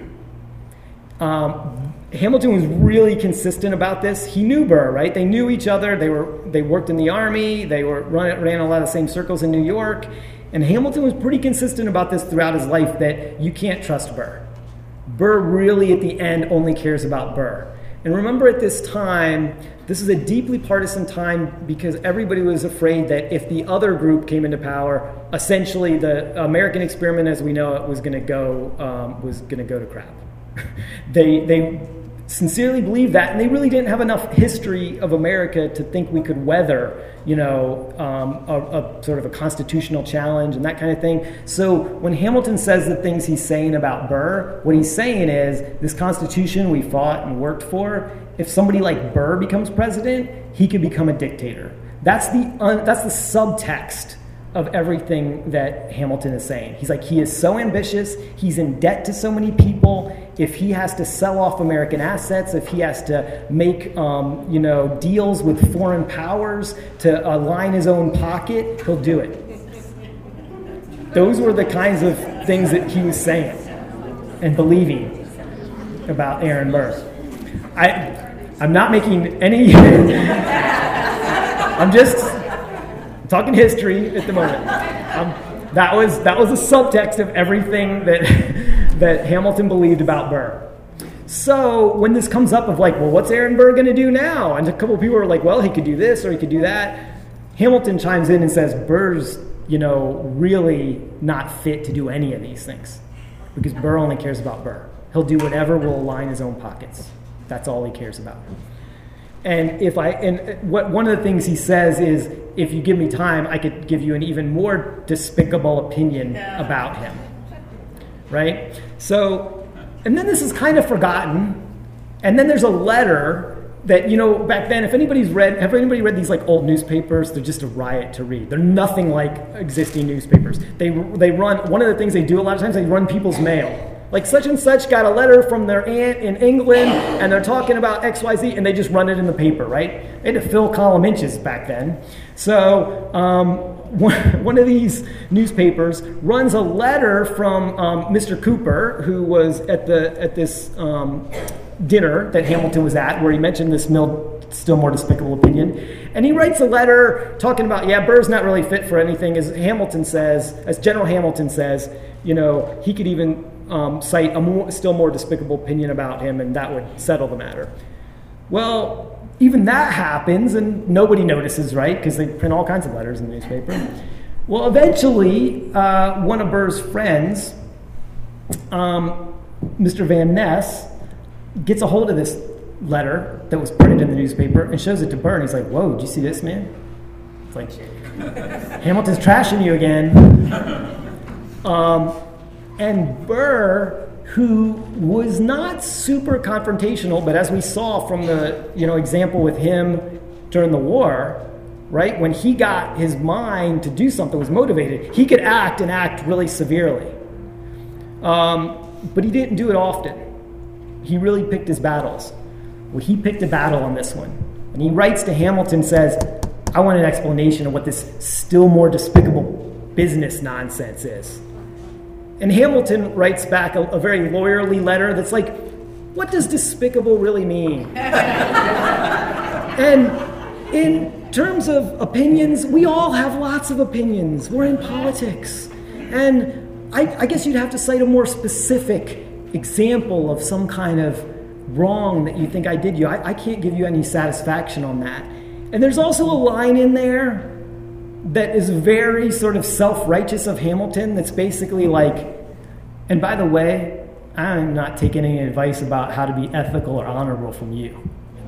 Um, Hamilton was really consistent about this. He knew Burr, right? They knew each other. They were they worked in the army. They were run, ran a lot of the same circles in New York. And Hamilton was pretty consistent about this throughout his life, that you can't trust Burr. Burr really, at the end, only cares about Burr. And remember, at this time, this is a deeply partisan time because everybody was afraid that if the other group came into power, essentially the American experiment as we know it was going to go um, was going to go to crap. they they sincerely believed that, and they really didn't have enough history of America to think we could weather, you know, um, a, a sort of a constitutional challenge and that kind of thing. So when Hamilton says the things he's saying about Burr, what he's saying is this Constitution we fought and worked for, if somebody like Burr becomes president, he could become a dictator. That's the un, that's the subtext of everything that Hamilton is saying. He's like, he is so ambitious, he's in debt to so many people. If he has to sell off American assets, if he has to make um, you know, deals with foreign powers to uh, line his own pocket, he'll do it. Those were the kinds of things that he was saying and believing about Aaron Burr. I, I'm not making any... I'm just... talking history at the moment. Um, that was that was the subtext of everything that that Hamilton believed about Burr. So when this comes up of like, well, what's Aaron Burr going to do now? And a couple of people are like, well, he could do this or he could do that. Hamilton chimes in and says, Burr's, you know, really not fit to do any of these things because Burr only cares about Burr. He'll do whatever will align his own pockets. That's all he cares about. And if I and what one of the things he says is, if you give me time, I could give you an even more despicable opinion about him, right? So, and then this is kind of forgotten, and then there's a letter that, you know, back then, if anybody's read, have anybody read these like old newspapers? They're just a riot to read. They're nothing like existing newspapers. They they run one of the things they do a lot of times. They run people's mail. Like such and such got a letter from their aunt in England, and they're talking about X Y Z, and they just run it in the paper, right? They had to fill column inches back then. So um, one, one of these newspapers runs a letter from um, Mister Cooper, who was at the at this um, dinner that Hamilton was at, where he mentioned this mill, still more despicable opinion. And he writes a letter talking about, yeah, Burr's not really fit for anything, as Hamilton says, as General Hamilton says, you know, he could even um, cite a more, still more despicable opinion about him, and that would settle the matter. Well, even that happens, and nobody notices, right? Because they print all kinds of letters in the newspaper. Well, eventually, uh, one of Burr's friends, um, Mister Van Ness, gets a hold of this letter that was printed in the newspaper and shows it to Burr, and he's like, whoa, did you see this, man? It's like, Hamilton's trashing you again. Um, and Burr, who was not super confrontational, but as we saw from the, you know, example with him during the war, right, when he got his mind to do something, was motivated, he could act and act really severely. Um, but he didn't do it often. He really picked his battles. Well, he picked a battle on this one. And he writes to Hamilton, says, I want an explanation of what this still more despicable business nonsense is. And Hamilton writes back a, a very lawyerly letter that's like, what does despicable really mean? And in terms of opinions, we all have lots of opinions. We're in politics. And I, I guess you'd have to cite a more specific example of some kind of wrong that you think I did you. I, I can't give you any satisfaction on that. And there's also a line in there that is very sort of self-righteous of Hamilton that's basically like, and by the way, I'm not taking any advice about how to be ethical or honorable from you.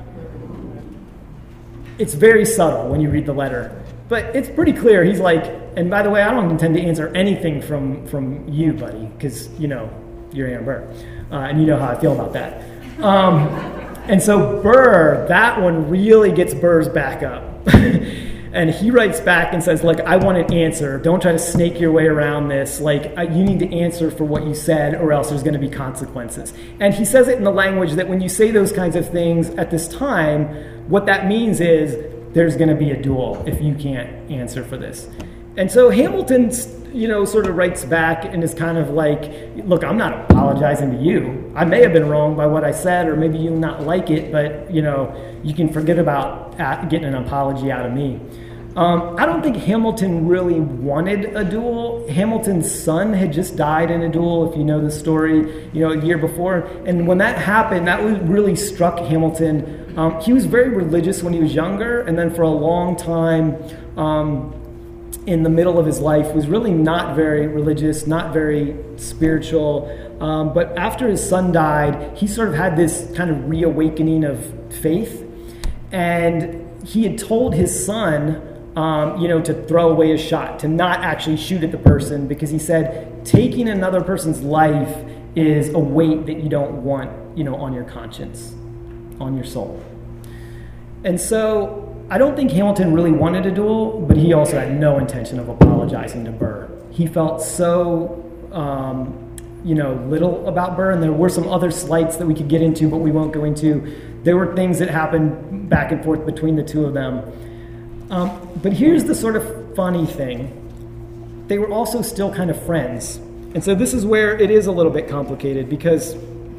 It's very subtle when you read the letter, but it's pretty clear. He's like, and by the way, I don't intend to answer anything from, from you, buddy, because, you know, you're Aaron Burr, uh, and you know how I feel about that. Um, and so Burr, that one really gets Burr's back up. And he writes back and says, look, I want an answer. Don't try to snake your way around this. Like, I, you need to answer for what you said, or else there's going to be consequences. And he says it in the language that when you say those kinds of things at this time, what that means is there's going to be a duel if you can't answer for this. And so Hamilton, you know, sort of writes back and is kind of like, look, I'm not apologizing to you. I may have been wrong by what I said, or maybe you not like it, but, you know, you can forget about getting an apology out of me. Um, I don't think Hamilton really wanted a duel. Hamilton's son had just died in a duel, if you know the story, you know, a year before. And when that happened, that really struck Hamilton. Um, he was very religious when he was younger, and then for a long time, um, in the middle of his life, was really not very religious, not very spiritual. Um, but after his son died, he sort of had this kind of reawakening of faith. And he had told his son, um, you know, to throw away his shot, to not actually shoot at the person, because he said taking another person's life is a weight that you don't want, you know, on your conscience, on your soul. And so I don't think Hamilton really wanted a duel, but he also had no intention of apologizing to Burr. He felt so, um, you know, little about Burr, and there were some other slights that we could get into, but we won't go into. There were things that happened back and forth between the two of them. Um, but here's the sort of funny thing. They were also still kind of friends. And so this is where it is a little bit complicated, because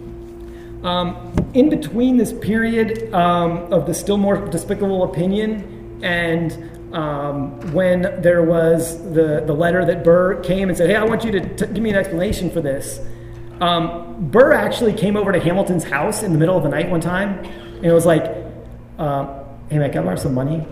Um, in between this period um, of the still more despicable opinion and um, when there was the, the letter that Burr came and said, hey, I want you to t- give me an explanation for this. Um, Burr actually came over to Hamilton's house in the middle of the night one time, and it was like, uh, hey, man, can I borrow some money?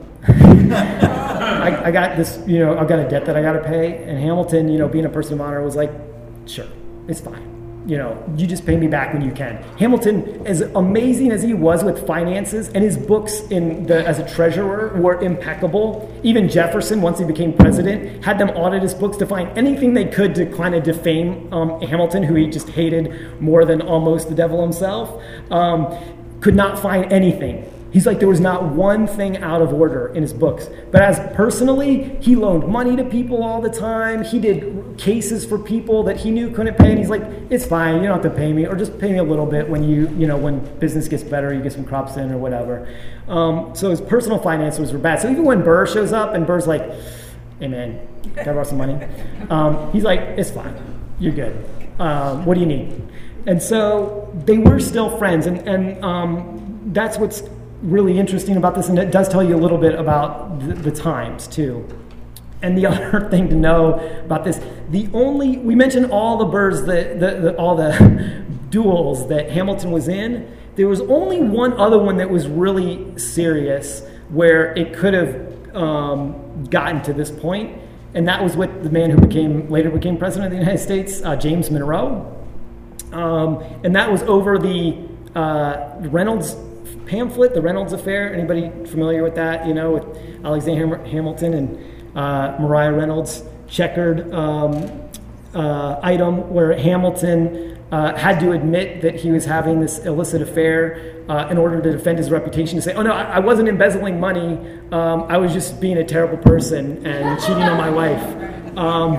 I, I got this, you know, I've got a debt that I got to pay. And Hamilton, you know, being a person of honor, was like, sure, it's fine. You know, you just pay me back when you can. Hamilton, as amazing as he was with finances, and his books in the, as a treasurer were impeccable. Even Jefferson, once he became president, had them audit his books to find anything they could to kind of defame um, Hamilton, who he just hated more than almost the devil himself. Um, could not find anything. He's like, there was not one thing out of order in his books. But as personally, he loaned money to people all the time. He did cases for people that he knew couldn't pay. And he's like, it's fine. You don't have to pay me, or just pay me a little bit when you, you know, when business gets better, you get some crops in or whatever. Um, so his personal finances were bad. So even when Burr shows up and Burr's like, hey man, can I borrow some money? Um, he's like, it's fine. You're good. Um, what do you need? And so they were still friends. And, and um, that's what's really interesting about this, and it does tell you a little bit about the, the times too. And the other thing to know about this, the only, we mentioned all the Burrs, the, the, the all the duels that Hamilton was in. There was only one other one that was really serious where it could have um, gotten to this point, and that was with the man who became later became president of the United States, uh, James Monroe. Um, and that was over the uh, Reynolds pamphlet, the Reynolds Affair. Anybody familiar with that? You know, with Alexander Hamilton and uh, Maria Reynolds' checkered um, uh, item where Hamilton uh, had to admit that he was having this illicit affair uh, in order to defend his reputation, to say, oh no, I, I wasn't embezzling money, um, I was just being a terrible person and cheating on my wife. Um,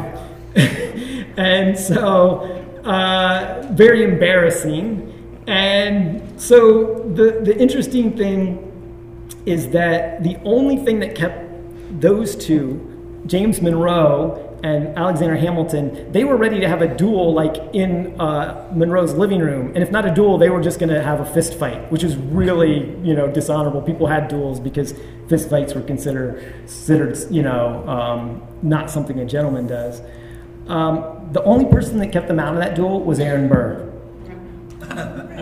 and so, uh, very embarrassing. And so the, the interesting thing is that the only thing that kept those two, James Monroe and Alexander Hamilton, they were ready to have a duel like in uh, Monroe's living room. And if not a duel, they were just going to have a fist fight, which is really, you know, dishonorable. People had duels because fist fights were considered, considered you know, um, not something a gentleman does. Um, the only person that kept them out of that duel was Aaron Burr.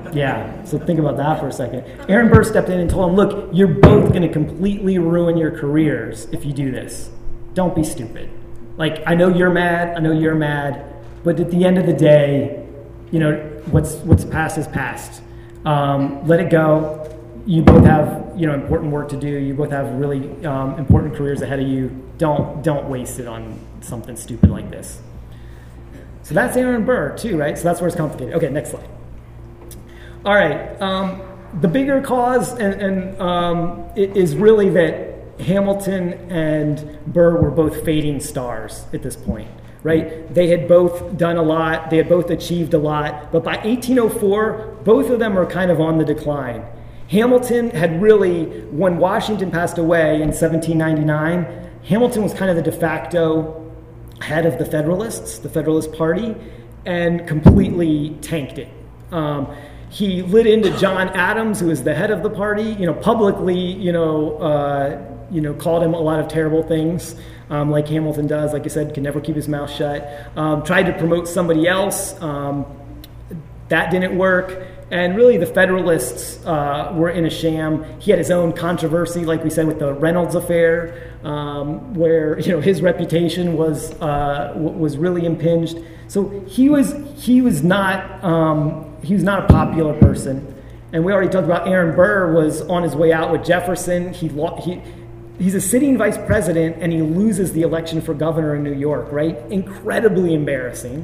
Yeah, so think about that for a second. Aaron Burr stepped in and told him, look, you're both going to completely ruin your careers if you do this. Don't be stupid. Like, I know you're mad, I know you're mad, but at the end of the day, you know, what's what's past is past. Um, let it go. You both have, you know, important work to do. You both have really um, important careers ahead of you. Don't don't waste it on something stupid like this. So that's Aaron Burr too, right? So that's where it's complicated. Okay, next slide. All right. Um, the bigger cause and, and um, it is really that Hamilton and Burr were both fading stars at this point, right? They had both done a lot. They had both achieved a lot. But by eighteen oh four, both of them are kind of on the decline. Hamilton had really, when Washington passed away in seventeen ninety-nine, Hamilton was kind of the de facto head of the Federalists, the Federalist Party, and completely tanked it. Um, he lit into John Adams, who was the head of the party, you know, publicly, you know, uh, you know, called him a lot of terrible things, um, like Hamilton does. Like I said, can never keep his mouth shut. Um, tried to promote somebody else. Um, that didn't work. And really, the Federalists uh, were in a sham. He had his own controversy, like we said, with the Reynolds affair, um, where you know his reputation was uh, was really impinged. So he was he was not um, he was not a popular person. And we already talked about Aaron Burr was on his way out with Jefferson. He he he's a sitting vice president, and he loses the election for governor in New York. Right, incredibly embarrassing.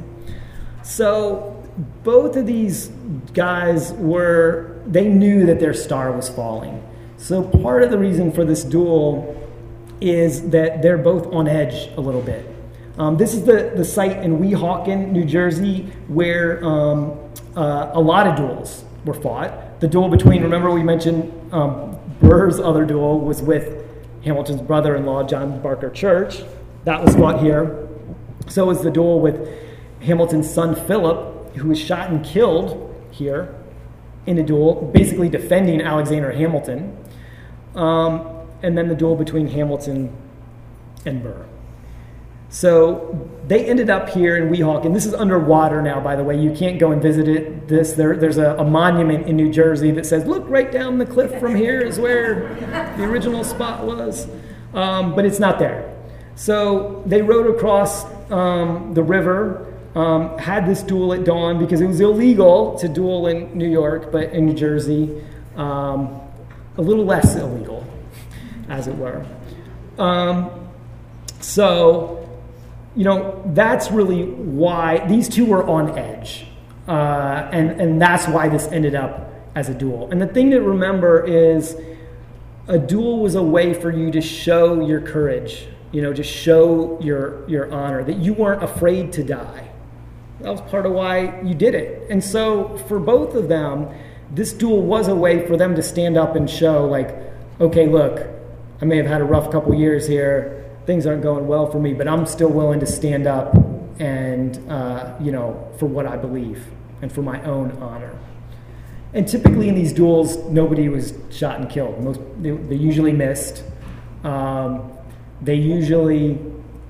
So both of these guys were, they knew that their star was falling. So part of the reason for this duel is that they're both on edge a little bit. Um, this is the, the site in Weehawken, New Jersey, where um, uh, a lot of duels were fought. The duel between, remember we mentioned um, Burr's other duel was with Hamilton's brother-in-law, John Barker Church. That was fought here. So was the duel with Hamilton's son, Philip, who was shot and killed here in a duel, basically defending Alexander Hamilton. Um, and then the duel between Hamilton and Burr. So they ended up here in Weehawken. This is underwater now, by the way. You can't go and visit it. This there, There's a, a monument in New Jersey that says, look, right down the cliff from here is where the original spot was. Um, but it's not there. So they rode across um, the river, Um, had this duel at dawn because it was illegal to duel in New York, but in New Jersey, um, a little less illegal, as it were. Um, so, you know, that's really why these two were on edge, uh, and, and that's why this ended up as a duel. And the thing to remember is a duel was a way for you to show your courage, you know, to show your, your honor, that you weren't afraid to die. That was part of why you did it. And so for both of them, this duel was a way for them to stand up and show, like, okay, look, I may have had a rough couple years here. Things aren't going well for me, but I'm still willing to stand up and, uh, you know, for what I believe and for my own honor. And typically in these duels, nobody was shot and killed. Most they, they usually missed. Um, they usually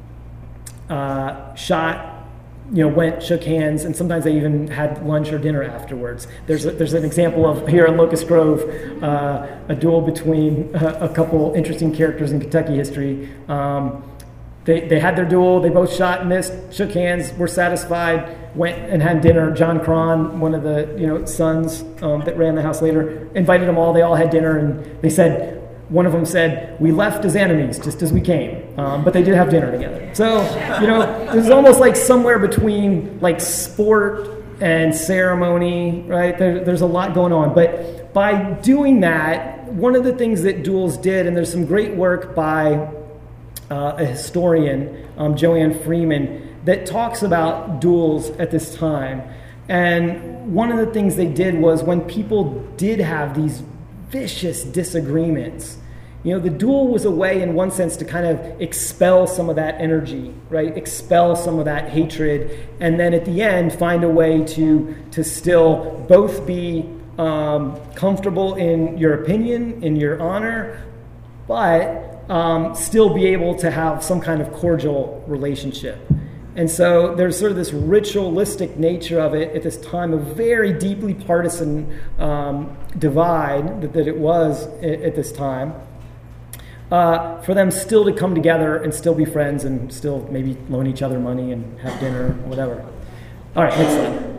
uh, shot, you know, went, shook hands, and sometimes they even had lunch or dinner afterwards. There's a, there's an example of here in Locust Grove, uh, a duel between uh, a couple interesting characters in Kentucky history. Um, they they had their duel. They both shot, missed, shook hands, were satisfied, went and had dinner. John Cron, one of the you know sons um, that ran the house later, invited them all. They all had dinner, and they said. One of them said, we left as enemies, just as we came. Um, but they did have dinner together. So, you know, this is almost like somewhere between, like, sport and ceremony, right? There, there's a lot going on. But by doing that, one of the things that duels did, and there's some great work by uh, a historian, um, Joanne Freeman, that talks about duels at this time. And one of the things they did was when people did have these vicious disagreements. You know, the duel was a way, in one sense, to kind of expel some of that energy, right? Expel some of that hatred, and then at the end, find a way to to still both be um, comfortable in your opinion, in your honor, but um, still be able to have some kind of cordial relationship. And so there's sort of this ritualistic nature of it at this time, a very deeply partisan um, divide that, that it was at, at this time, uh, for them still to come together and still be friends and still maybe loan each other money and have dinner or whatever. All right, next slide.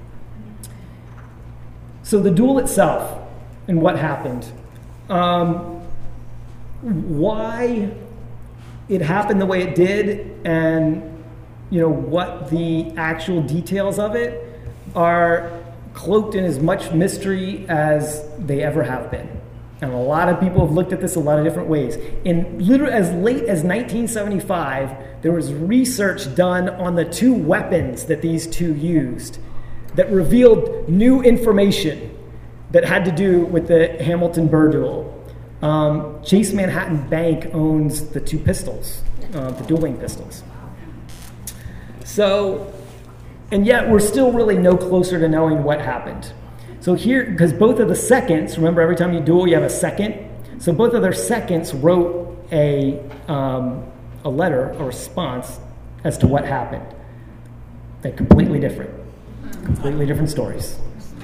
So the duel itself and what happened. Um, why it happened the way it did, and you know what the actual details of it are cloaked in as much mystery as they ever have been. And a lot of people have looked at this a lot of different ways. In literally as late as nineteen seventy-five, there was research done on the two weapons that these two used that revealed new information that had to do with the Hamilton-Burr duel. Um, Chase Manhattan Bank owns the two pistols, uh, the dueling pistols. So, and yet we're still really no closer to knowing what happened. So here, because both of the seconds, remember every time you duel you have a second? So both of their seconds wrote a, um, a letter, a response as to what happened. They're completely different, completely different stories.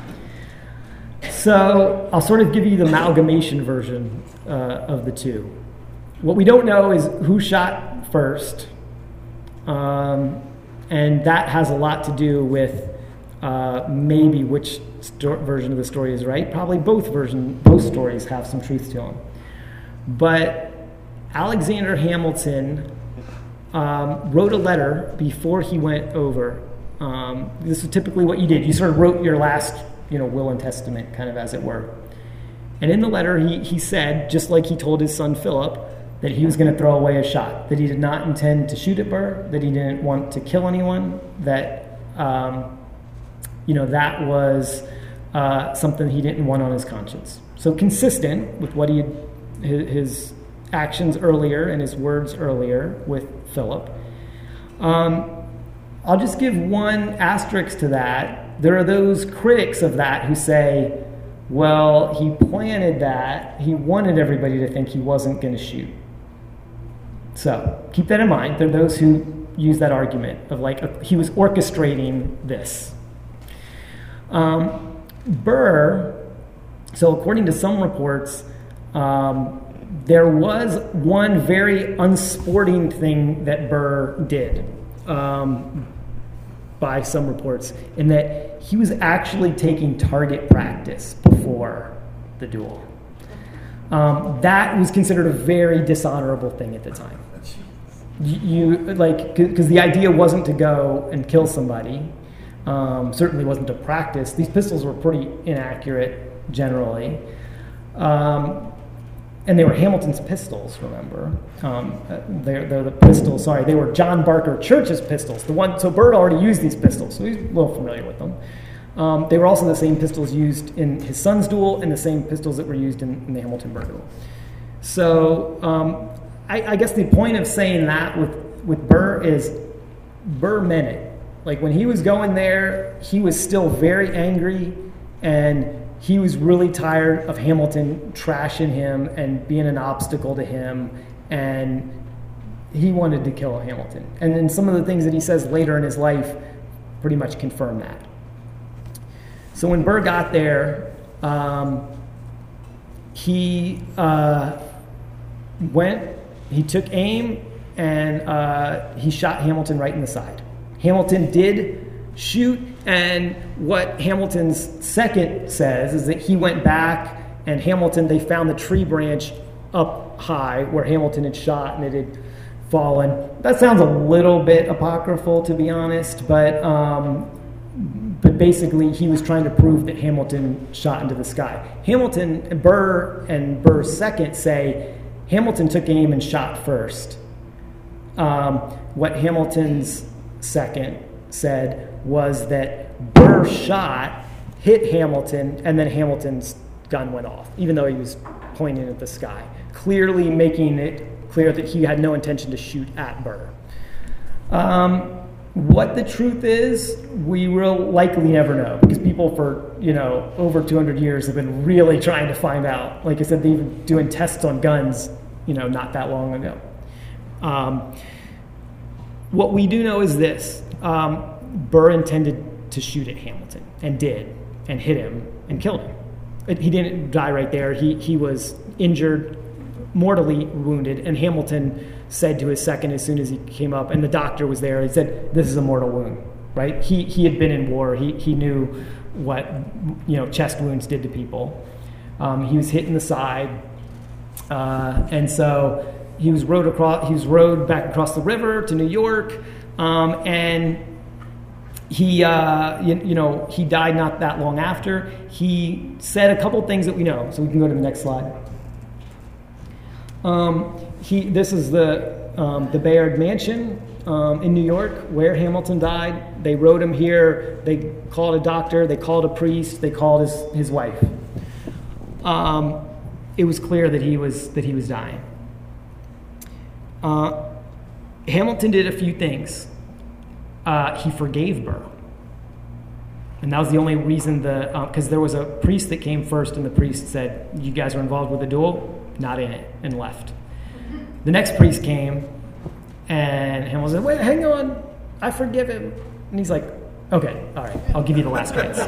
So I'll sort of give you the amalgamation version uh, of the two. What we don't know is who shot first, um, and that has a lot to do with uh, maybe which sto- version of the story is right. Probably both version, both stories have some truth to them. But Alexander Hamilton um, wrote a letter before he went over. Um, this is typically what you did. You sort of wrote your last, you know, will and testament, kind of as it were. And in the letter, he, he said, just like he told his son Philip, that he was going to throw away a shot, that he did not intend to shoot at Burr, that he didn't want to kill anyone, that, um, you know, that was uh, something he didn't want on his conscience. So consistent with what he had, his, his actions earlier and his words earlier with Philip. Um, I'll just give one asterisk to that. There are those critics of that who say, well, he planted that. He wanted everybody to think he wasn't going to shoot. So keep that in mind. There are those who use that argument of like, uh, he was orchestrating this. Um, Burr, so according to some reports, um, there was one very unsporting thing that Burr did. Um, by some reports, in that he was actually taking target practice before the duel. Um, that was considered a very dishonorable thing at the time. You, you like, because the idea wasn't to go and kill somebody, um, certainly wasn't to practice. These pistols were pretty inaccurate generally. Um, And they were Hamilton's pistols, remember? Um, they're, they're the pistols, sorry, they were John Barker Church's pistols. The one, so Burr already used these pistols, so he's a little familiar with them. Um, they were also the same pistols used in his son's duel and the same pistols that were used in, in the Hamilton-Burr duel. So um, I, I guess the point of saying that with, with Burr is Burr meant it. Like when he was going there, he was still very angry, and he was really tired of Hamilton trashing him and being an obstacle to him, and he wanted to kill Hamilton. And then some of the things that he says later in his life pretty much confirm that. So when Burr got there, um, he uh, went, he took aim, and uh, he shot Hamilton right in the side. Hamilton did shoot, and what Hamilton's second says is that he went back, and Hamilton, they found the tree branch up high where Hamilton had shot, and it had fallen. That sounds a little bit apocryphal, to be honest, but um, but basically he was trying to prove that Hamilton shot into the sky. Hamilton, Burr and Burr's second say Hamilton took aim and shot first. Um, what Hamilton's second said was that Burr shot, hit Hamilton, and then Hamilton's gun went off, even though he was pointing at the sky, clearly making it clear that he had no intention to shoot at Burr. Um, what the truth is, we will likely never know, because people for, you know, over two hundred years have been really trying to find out. Like I said, they've been doing tests on guns, you know, not that long ago. Um, what we do know is this. Um, Burr intended to shoot at Hamilton, and did, and hit him, and killed him. It, he didn't die right there. He, he was injured, mortally wounded, and Hamilton said to his second as soon as he came up, and the doctor was there, he said, this is a mortal wound, right? He, he had been in war. He, he knew what, you know, chest wounds did to people. Um, he was hit in the side, uh, and so he was rowed across. He was rowed back across the river to New York, um, and he, uh, you, you know, he died not that long after. He said a couple things that we know. So we can go to the next slide. Um, he, this is the um, the Bayard Mansion um, in New York, where Hamilton died. They wrote him here. They called a doctor. They called a priest. They called his his wife. Um, it was clear that he was that he was dying. Uh, Hamilton did a few things. Uh, he forgave Burr, and that was the only reason the because uh, there was a priest that came first, and the priest said, "You guys are involved with the duel." Not in it, and left. The next priest came, and Hamilton said, "Wait, hang on, I forgive him." And he's like, "Okay, all right, I'll give you the last rites."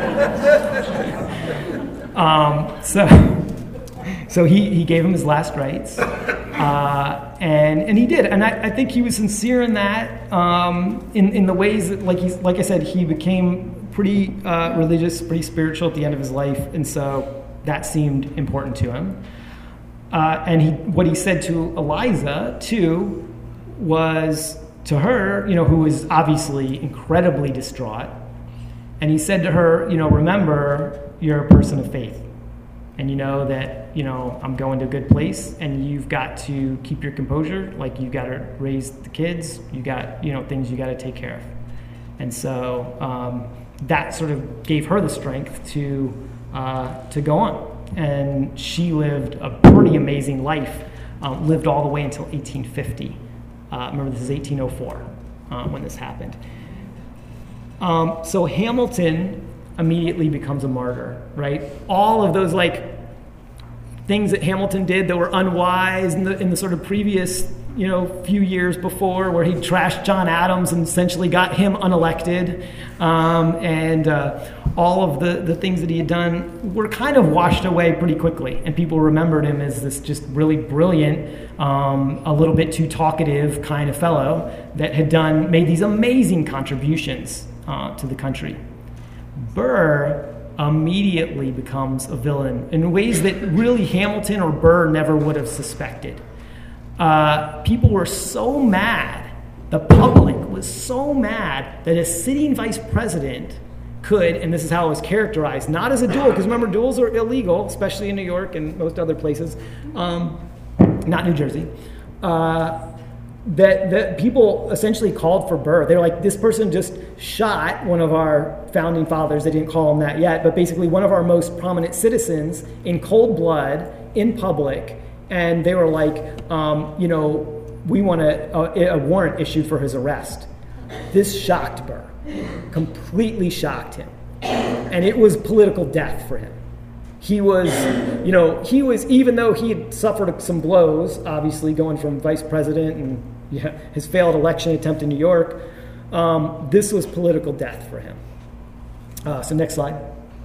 um, so, so he, he gave him his last rites, uh, and and he did, and I, I think he was sincere in that, um, in in the ways that, like he's like I said, he became pretty uh, religious, pretty spiritual at the end of his life, and so that seemed important to him. Uh, and he, what he said to Eliza, too, was to her, you know, who was obviously incredibly distraught. And he said to her, you know, remember, you're a person of faith. And you know that, you know, I'm going to a good place, and you've got to keep your composure. Like, you've got to raise the kids. You got, you know, things you got to take care of. And so um, that sort of gave her the strength to uh, to go on. And she lived a pretty amazing life, um, lived all the way until eighteen fifty. Uh, remember, this is eighteen oh four uh, when this happened. Um, so Hamilton immediately becomes a martyr, right? All of those, like, things that Hamilton did that were unwise in the, in the sort of previous, you know, few years before, where he trashed John Adams and essentially got him unelected, um, and uh, all of the, the things that he had done were kind of washed away pretty quickly, and people remembered him as this just really brilliant, um, a little bit too talkative kind of fellow that had done made these amazing contributions uh, to the country. Burr immediately becomes a villain in ways that really Hamilton or Burr never would have suspected. Uh, people were so mad, the public was so mad that a sitting vice president could, and this is how it was characterized, not as a duel, because remember, duels are illegal, especially in New York and most other places, um, not New Jersey, uh, that, that people essentially called for Burr. They were like, this person just shot one of our founding fathers. They didn't call him that yet, but basically one of our most prominent citizens in cold blood, in public, and they were like, um, you know, we want a, a, a warrant issued for his arrest. This shocked Burr, completely shocked him. And it was political death for him. He was, you know, he was, even though he had suffered some blows, obviously going from vice president and yeah, his failed election attempt in New York, um, this was political death for him. Uh, so next slide.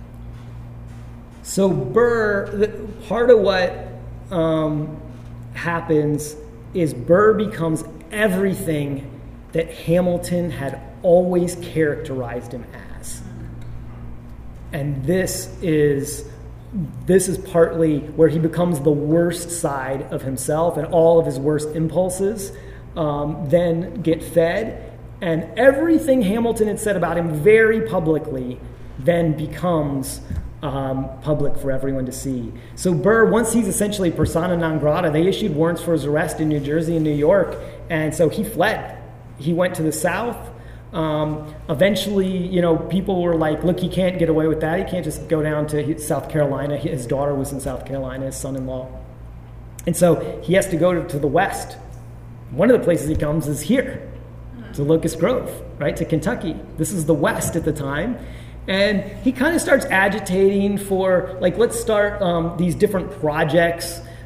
So Burr, the, part of what um, happens is Burr becomes everything that Hamilton had always characterized him as. And this is this is partly where he becomes the worst side of himself, and all of his worst impulses um, then get fed. And everything Hamilton had said about him very publicly then becomes um, public for everyone to see. So Burr, once he's essentially persona non grata, they issued warrants for his arrest in New Jersey and New York, and so he fled. He went to the South. Um, eventually, you know, people were like, look, he can't get away with that. He can't just go down to South Carolina. His daughter was in South Carolina, his son-in-law. And so he has to go to, to the West. One of the places he comes is here, to Locust Grove, right, to Kentucky. This is the West at the time. And he kind of starts agitating for, like, let's start um, these different projects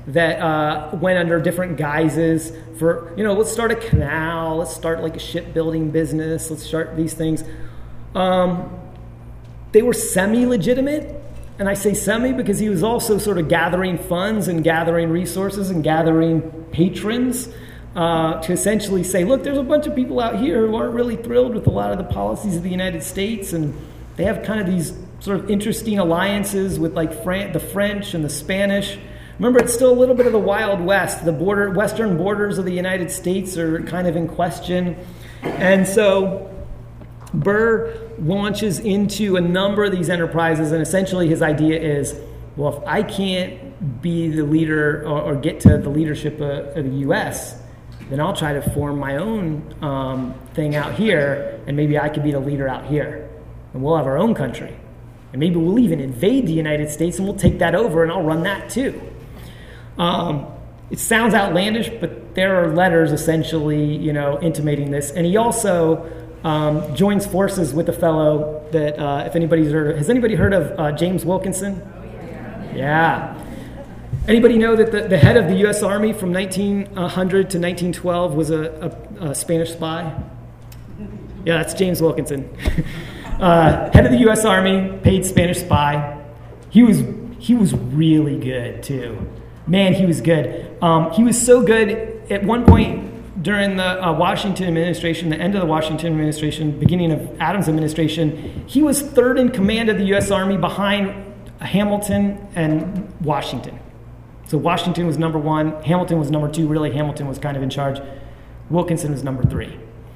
that uh, went under different guises for, you know, let's start a canal, let's start like a shipbuilding business, let's start these things. Um, they were semi-legitimate, and I say semi because he was also sort of gathering funds and gathering resources and gathering patrons uh, to essentially say, look, there's a bunch of people out here who aren't really thrilled with a lot of the policies of the United States, and they have kind of these sort of interesting alliances with like Fran- the French and the Spanish. Remember, it's still a little bit of the Wild West. The border, western borders of the United States are kind of in question. And so Burr launches into a number of these enterprises, and essentially his idea is, well, if I can't be the leader or, or get to the leadership of, of the U S, then I'll try to form my own um, thing out here, and maybe I could be the leader out here. And we'll have our own country. And maybe we'll even invade the United States, and we'll take that over, and I'll run that too. Um, it sounds outlandish, but there are letters essentially, you know, intimating this. And he also um, joins forces with a fellow that, uh, if anybody's heard of, has anybody heard of uh, James Wilkinson? Yeah. Anybody know that the, the head of the U S Army from nineteen hundred to nineteen twelve was a, a, a Spanish spy? Yeah, that's James Wilkinson. uh, head of the U S Army, paid Spanish spy. He was he was really good too. Man, he was good. Um, he was so good at one point during the uh, Washington administration, the end of the Washington administration, beginning of Adams administration, he was third in command of the U S Army behind Hamilton and Washington. So Washington was number one, Hamilton was number two. Really, Hamilton was kind of in charge. Wilkinson was number three.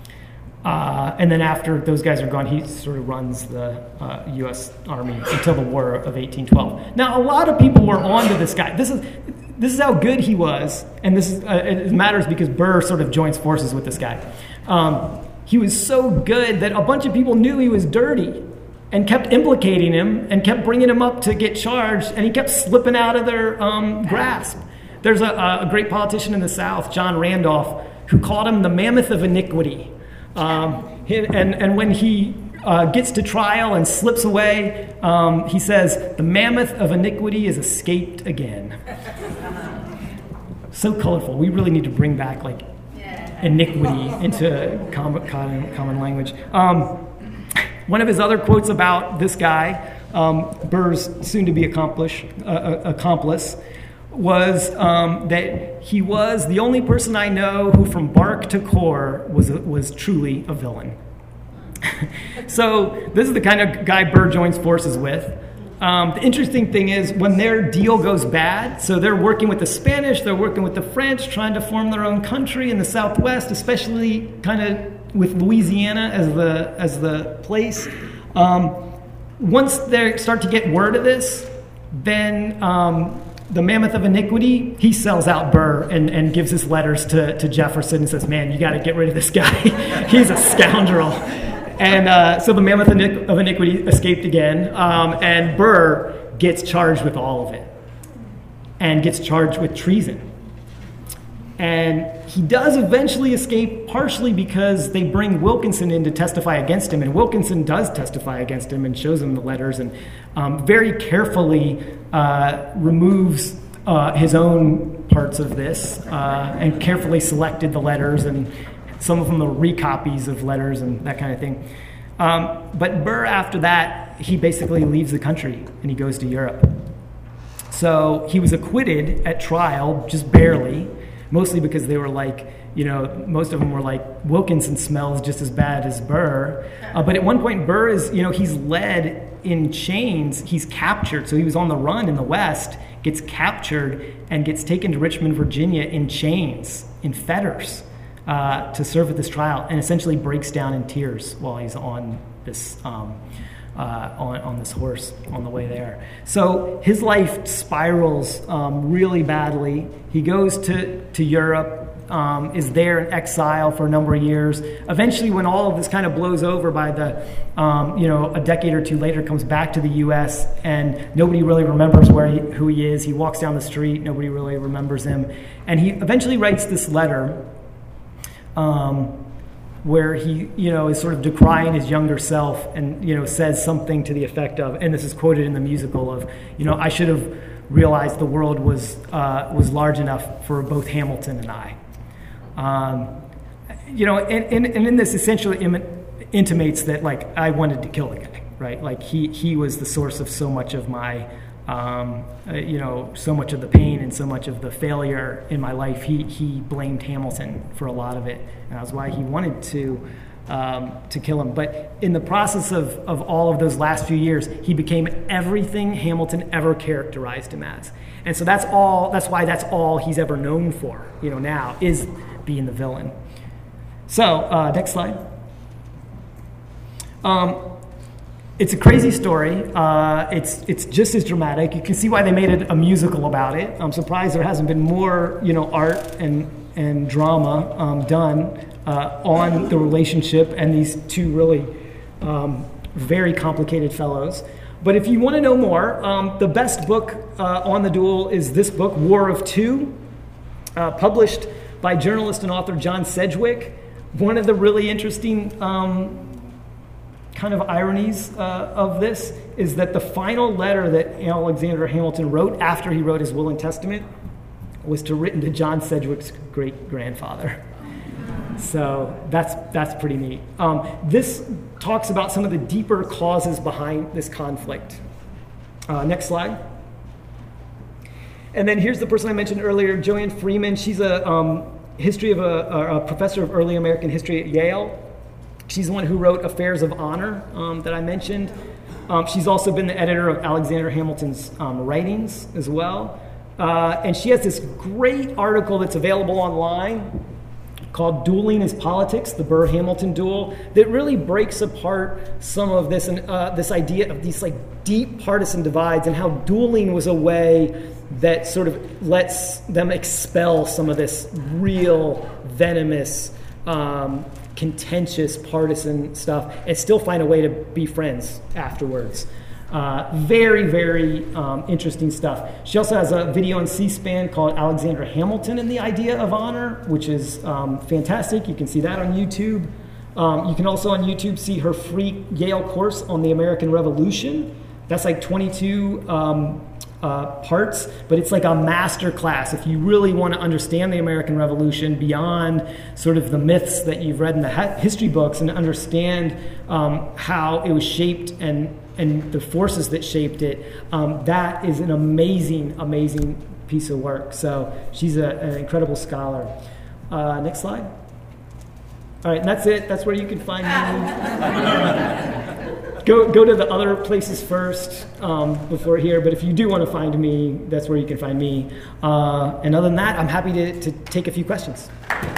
Uh, and then after those guys are gone, he sort of runs the uh, U S Army until the War of eighteen twelve. Now, a lot of people were on to this guy. This is this is how good he was, and this is, uh, it matters because Burr sort of joins forces with this guy. Um, he was so good that a bunch of people knew he was dirty and kept implicating him and kept bringing him up to get charged, and he kept slipping out of their um, grasp. There's a, a great politician in the South, John Randolph, who called him the mammoth of iniquity. Um, and, and when he uh, gets to trial and slips away, um, he says, the mammoth of iniquity is escaped again. So colorful. We really need to bring back like iniquity into common, common, common language. Um, one of his other quotes about this guy, um, Burr's soon-to-be accomplice, uh, accomplice, was um, that he was the only person I know who from bark to core was, was truly a villain. So this is the kind of guy Burr joins forces with. Um, the interesting thing is when their deal goes bad, so they're working with the Spanish, they're working with the French, trying to form their own country in the Southwest, especially kind of with Louisiana as the as the place. Um, once they start to get word of this, then um, the mammoth of iniquity, he sells out Burr and, and gives his letters to, to Jefferson and says, man, you got to get rid of this guy. He's a scoundrel. And uh, so the mammoth of iniquity escaped again, um, and Burr gets charged with all of it and gets charged with treason. And he does eventually escape, partially because they bring Wilkinson in to testify against him, and Wilkinson does testify against him and shows him the letters and um, very carefully uh, removes uh, his own parts of this uh, and carefully selected the letters, and some of them are recopies of letters and that kind of thing. Um, but Burr, after that, he basically leaves the country and he goes to Europe. So he was acquitted at trial, just barely, mostly because they were like, you know, most of them were like, Wilkinson smells just as bad as Burr. Uh, but at one point, Burr is, you know, he's led in chains. He's captured. So he was on the run in the West, gets captured, and gets taken to Richmond, Virginia in chains, in fetters, uh, to serve at this trial, and essentially breaks down in tears while he's on this um, uh, on, on this horse on the way there. So his life spirals um, really badly. He goes to, to Europe, um, is there in exile for a number of years. Eventually, when all of this kind of blows over by the, um, you know, a decade or two later, comes back to the U S and nobody really remembers where he, who he is. He walks down the street, nobody really remembers him. And he eventually writes this letter um, where he, you know, is sort of decrying his younger self and, you know, says something to the effect of, and this is quoted in the musical of, you know, I should have realized the world was uh, was large enough for both Hamilton and I. Um, you know, and, and, and in this essentially Im- intimates that like I wanted to kill the guy, right? Like he he was the source of so much of my, um, uh, you know, so much of the pain and so much of the failure in my life. He he blamed Hamilton for a lot of it, and that's why he wanted to. Um, to kill him. But in the process of, of all of those last few years, he became everything Hamilton ever characterized him as. And so that's all, that's why that's all he's ever known for, you know, now, is being the villain. So, uh, next slide. Um, it's a crazy story. Uh, it's it's just as dramatic. You can see why they made it a musical about it. I'm surprised there hasn't been more, you know, art and, and drama um, done Uh, on the relationship and these two really um, very complicated fellows. But if you want to know more, um, the best book uh, on the duel is this book, War of Two, uh, published by journalist and author John Sedgwick. One of the really interesting um, kind of ironies uh, of this is that the final letter that Alexander Hamilton wrote after he wrote his will and testament was to written to John Sedgwick's great-grandfather. So that's that's pretty neat. Um, this talks about some of the deeper causes behind this conflict. Uh, next slide. And then here's the person I mentioned earlier, Joanne Freeman. She's a um, history of a, a professor of early American history at Yale. She's the one who wrote Affairs of Honor um, that I mentioned. Um, she's also been the editor of Alexander Hamilton's um, writings as well. Uh, and she has this great article that's available online called Dueling is Politics, the Burr-Hamilton Duel, that really breaks apart some of this and uh, this idea of these like deep partisan divides and how dueling was a way that sort of lets them expel some of this real venomous, um, contentious partisan stuff and still find a way to be friends afterwards. Uh, very, very um, interesting stuff. She also has a video on C-SPAN called Alexander Hamilton and the Idea of Honor, which is um, fantastic. You can see that on YouTube. Um, you can also on YouTube see her free Yale course on the American Revolution. That's like twenty-two um, uh, parts, but it's like a master class. If you really want to understand the American Revolution beyond sort of the myths that you've read in the ha- history books and understand um, how it was shaped and and the forces that shaped it, um, that is an amazing, amazing piece of work. So she's a, an incredible scholar. Uh, next slide. All right, and that's it. That's where you can find me. go go to the other places first um, before here, but if you do want to find me, that's where you can find me. Uh, and other than that, I'm happy to, to take a few questions.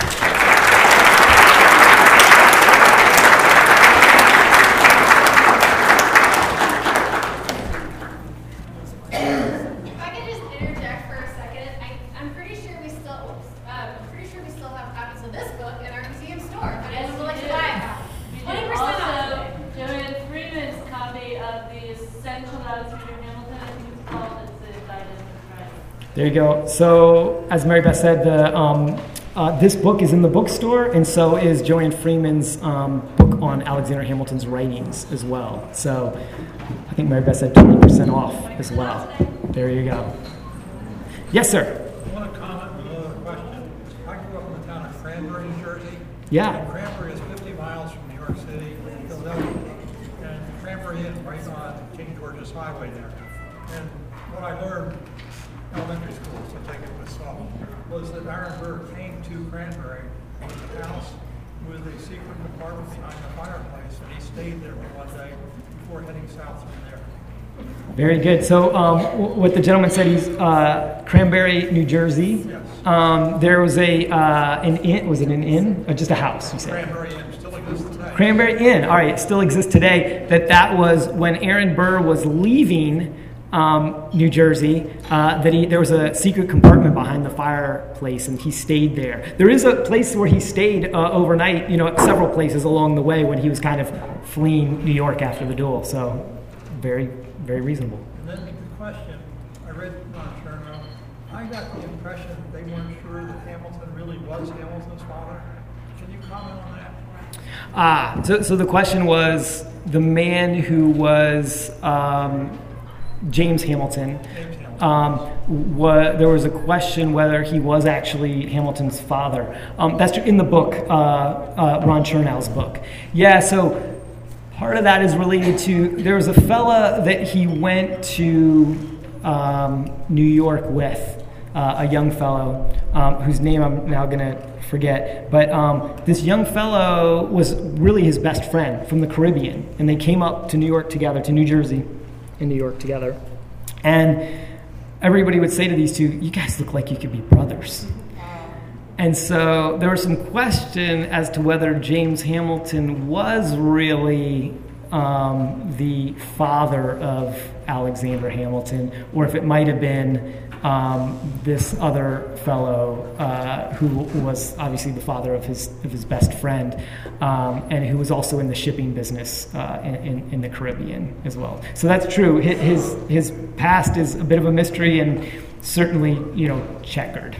There you go. So, as Mary Beth said, the, um, uh, this book is in the bookstore, and so is Joanne Freeman's um, book on Alexander Hamilton's writings as well. So, I think Mary Beth said twenty percent off as well. There you go. Yes, sir. I want to comment with another question. I grew up in the town of Cranberry, New Jersey. Yeah. And Cranberry is fifty miles from New York City, Philadelphia, and Cranberry Inn right on King George's Highway there. And what I learned elementary school, so take it with salt, was that Aaron Burr came to Cranberry with a house with a secret compartment behind the fireplace, and he stayed there for one day before heading south from there. Very good. So um, w- what the gentleman said, he's uh, Cranberry, New Jersey. Yes. Um, there was a uh, an inn. Was it an inn or just a house? You said. Cranberry Inn still exists today. Cranberry Inn. All right, it still exists today. That that was when Aaron Burr was leaving um, New Jersey. Uh, that he there was a secret compartment behind the fireplace, and he stayed there. There is a place where he stayed uh, overnight. You know, at several places along the way when he was kind of fleeing New York after the duel. So, very. Very reasonable. And then the question, I read on Chernow, I got the impression that they weren't sure that Hamilton really was Hamilton's father. Can you comment on that? Ah, so, so the question was the man who was um, James Hamilton. James Hamilton. um, wa- there was a question whether he was actually Hamilton's father. Um, that's true in the book, uh, uh, Ron Chernow's book. Yeah, so part of that is related to, there was a fella that he went to um, New York with, uh, a young fellow, um, whose name I'm now going to forget. But um, this young fellow was really his best friend from the Caribbean. And they came up to New York together, to New Jersey in New York together. And everybody would say to these two, you guys look like you could be brothers. And so there was some question as to whether James Hamilton was really um, the father of Alexander Hamilton, or if it might have been um, this other fellow uh, who was obviously the father of his of his best friend, um, and who was also in the shipping business uh, in, in, in the Caribbean as well. So that's true. His, his his past is a bit of a mystery and certainly, you know, checkered.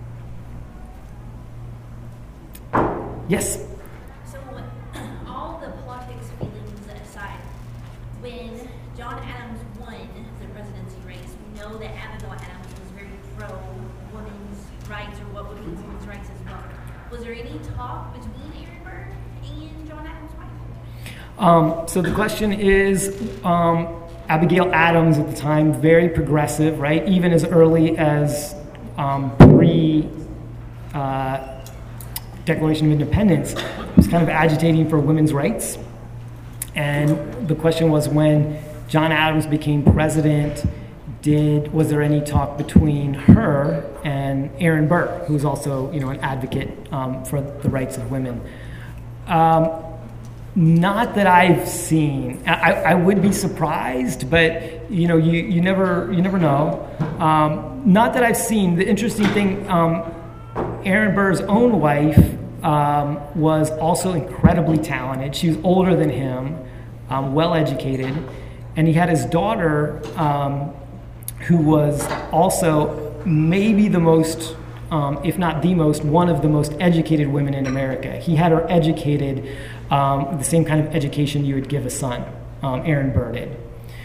Yes. So, all the politics feelings aside, when John Adams won the presidency race, we know that Abigail Adams was very pro women's rights, or what would be women's rights as well. Was there any talk between Aaron Burr and John Adams' wife? Um, so the question is, um, Abigail Adams at the time, very progressive, right? Even as early as um, pre. Uh, Declaration of Independence, was kind of agitating for women's rights. And the question was, when John Adams became president, did was there any talk between her and Aaron Burr, who's also, you know, an advocate um, for the rights of women? Um, not that I've seen. I, I would be surprised, but you know, you, you never you never know. Um, not that I've seen. The interesting thing. Um, Aaron Burr's own wife um, was also incredibly talented. She was older than him, um, well-educated, and he had his daughter, um, who was also maybe the most, um, if not the most, one of the most educated women in America. He had her educated um, with the same kind of education you would give a son, um, Aaron Burr did.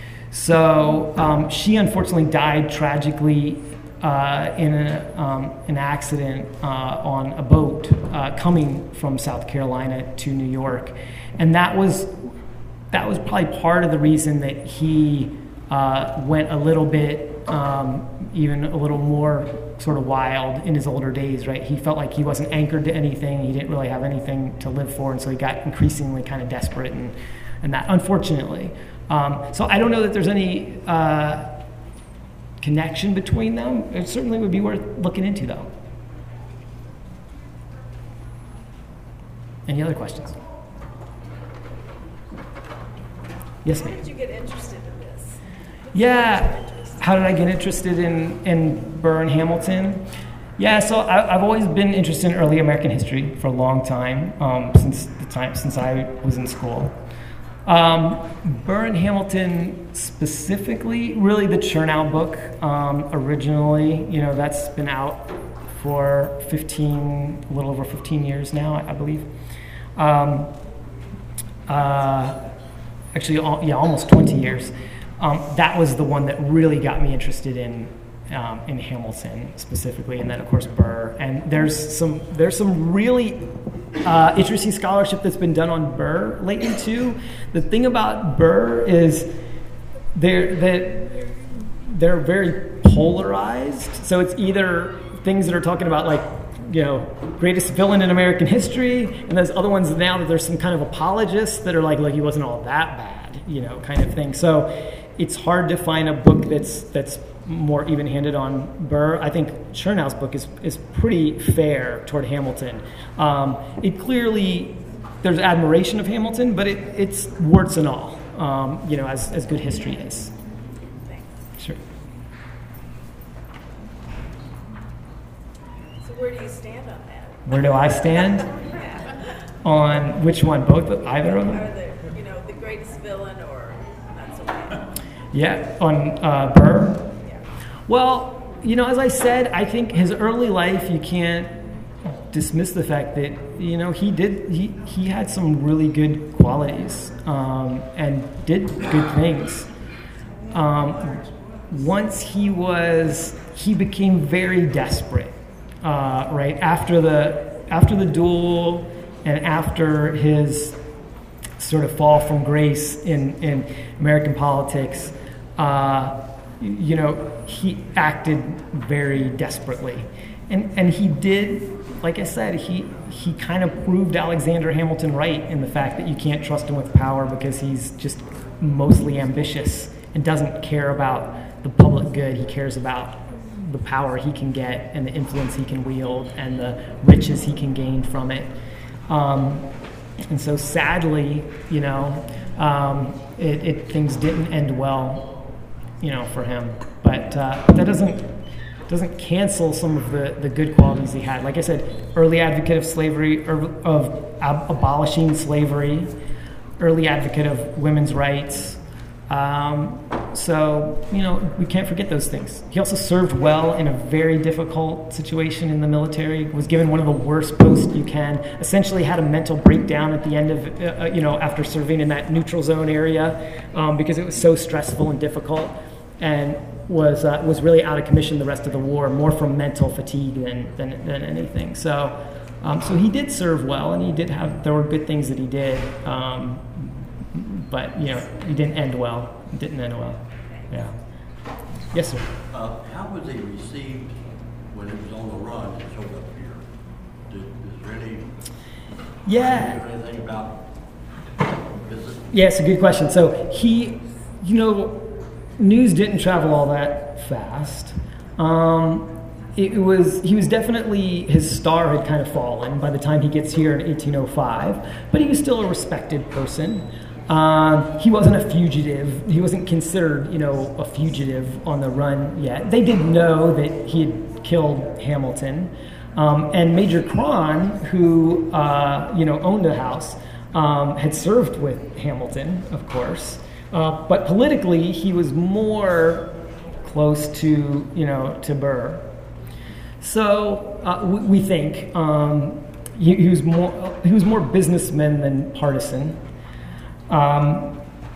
So um, she unfortunately died tragically Uh, in a, um, an accident uh, on a boat uh, coming from South Carolina to New York, and that was that was probably part of the reason that he uh, went a little bit, um, even a little more sort of wild in his older days. Right, he felt like he wasn't anchored to anything. He didn't really have anything to live for, and so he got increasingly kind of desperate, and and that unfortunately. Um, so I don't know that there's any. Uh, connection between them. It certainly would be worth looking into, though. Any other questions? Yes, ma'am. How did you get interested in this? Yeah. How did I get interested in, in Burr and Hamilton? Yeah, so I, I've always been interested in early American history for a long time, um, since the time since I was in school. Um, Burr and Hamilton specifically, really the Chernow book, um, originally, you know, that's been out for fifteen, a little over fifteen years now, I, I believe. Um, uh, actually, all, yeah, almost twenty years. Um, that was the one that really got me interested in um, in Hamilton specifically, and then of course Burr. And there's some there's some really Uh, interesting scholarship that's been done on Burr lately too. The thing about Burr is they're they're, they're very polarized. So it's either things that are talking about, like, you know, greatest villain in American history, and there's other ones now that there's some kind of apologists that are like, like he wasn't all that bad, you know, kind of thing. So it's hard to find a book that's that's more even-handed on Burr. I think Chernow's book is is pretty fair toward Hamilton. Um, it clearly, there's admiration of Hamilton, but it, it's warts and all, um, you know, as, as good history is. Sure. So where do you stand on that? Where do I stand? On which one? Both? Either of them? Are the, you know, the greatest villain or not so bad? Yeah, on uh, Burr? Yeah. Well, you know, as I said, I think his early life, you can't dismiss the fact that, you know, he did, he, he had some really good qualities, um, and did good things. Um, once he was, he became very desperate, uh, right? After the, after the duel and after his sort of fall from grace in, in American politics, uh, you know, he acted very desperately. And and he did, like I said, he he kind of proved Alexander Hamilton right in the fact that you can't trust him with power because he's just mostly ambitious and doesn't care about the public good. He cares about the power he can get and the influence he can wield and the riches he can gain from it. Um, and so sadly, you know, um, it, it things didn't end well, you know, for him. But uh, that doesn't doesn't cancel some of the, the good qualities he had. Like I said, early advocate of slavery, of ab- abolishing slavery, early advocate of women's rights. Um, so, you know, we can't forget those things. He also served well in a very difficult situation in the military, was given one of the worst posts you can, essentially had a mental breakdown at the end of, uh, you know, after serving in that neutral zone area um, because it was so stressful and difficult, and was uh, was really out of commission the rest of the war, more from mental fatigue than than, than anything. So, um, so he did serve well, and he did have, there were good things that he did. Um, But, you know, it didn't end well. It didn't end well. Yeah. Yes, sir. Uh, how was he received when it was on the run and showed up here? Did, is there any, Yeah. is there anything about visit? Yeah, it's a good question. So he, you know, news didn't travel all that fast. Um, it was, he was definitely, his star had kind of fallen by the time he gets here in eighteen oh five, but he was still a respected person. Um, he wasn't a fugitive. He wasn't considered, you know, a fugitive on the run yet. They did know that he had killed Hamilton. Um, and Major Cron, who, uh, you know, owned a house, um, had served with Hamilton, of course. Uh, but politically, he was more close to, you know, to Burr. So uh, we, we think um, he, he was more he was more businessman than partisan. Um,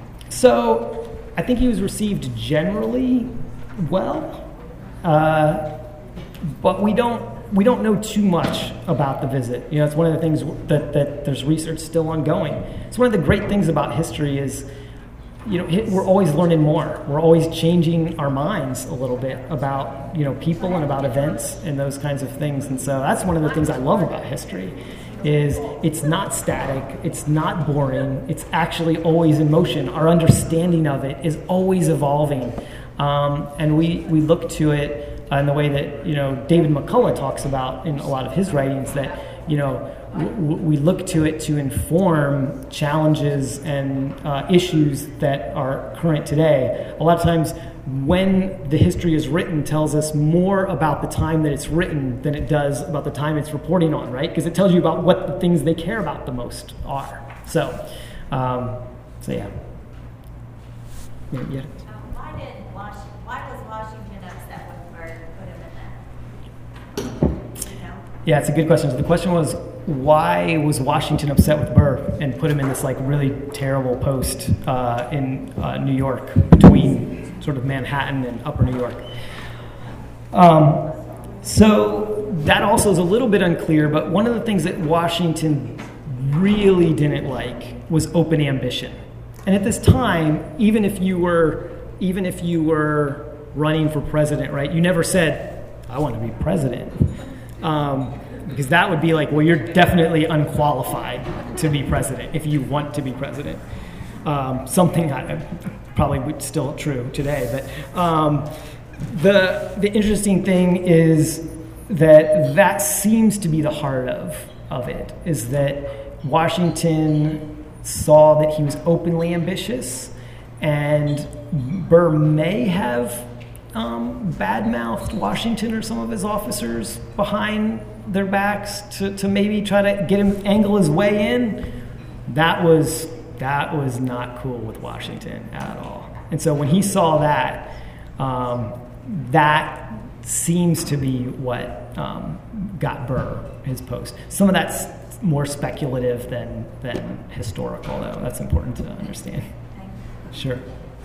so I think he was received generally well, uh, but we don't we don't know too much about the visit. You know, it's one of the things that, that there's research still ongoing. It's one of the great things about history is, you know, we're always learning more. We're always changing our minds a little bit about, you know, people and about events and those kinds of things. And so that's one of the things I love about history. Is it's not static, it's not boring, it's actually always in motion. Our understanding of it is always evolving. Um, and we, we look to it in the way that, you know, David McCullough talks about in a lot of his writings, that, you know, w- we look to it to inform challenges and uh, issues that are current today. A lot of times when the history is written tells us more about the time that it's written than it does about the time it's reporting on, right? Because it tells you about what the things they care about the most are. So, um, so yeah. Yeah. yeah. Um, why did Was- why was Washington upset with Burr to put him in that? You know? Yeah, it's a good question. So the question was, why was Washington upset with Burr and put him in this like really terrible post uh, in uh, New York, between sort of Manhattan and Upper New York? Um, so that also is a little bit unclear, but one of the things that Washington really didn't like was open ambition. And at this time, even if you were, even if you were running for president, right, you never said, I want to be president. Um, because that would be like, well, you're definitely unqualified to be president if you want to be president. Um, something I, probably still true today, but um, the the interesting thing is that that seems to be the heart of of it, is that Washington saw that he was openly ambitious, and Burr may have um, bad-mouthed Washington or some of his officers behind their backs to, to maybe try to get him angle his way in. That was that was not cool with Washington at all. And so when he saw that, um, that seems to be what um, got Burr his post. Some of that's more speculative than than historical, though. That's important to understand. Sure.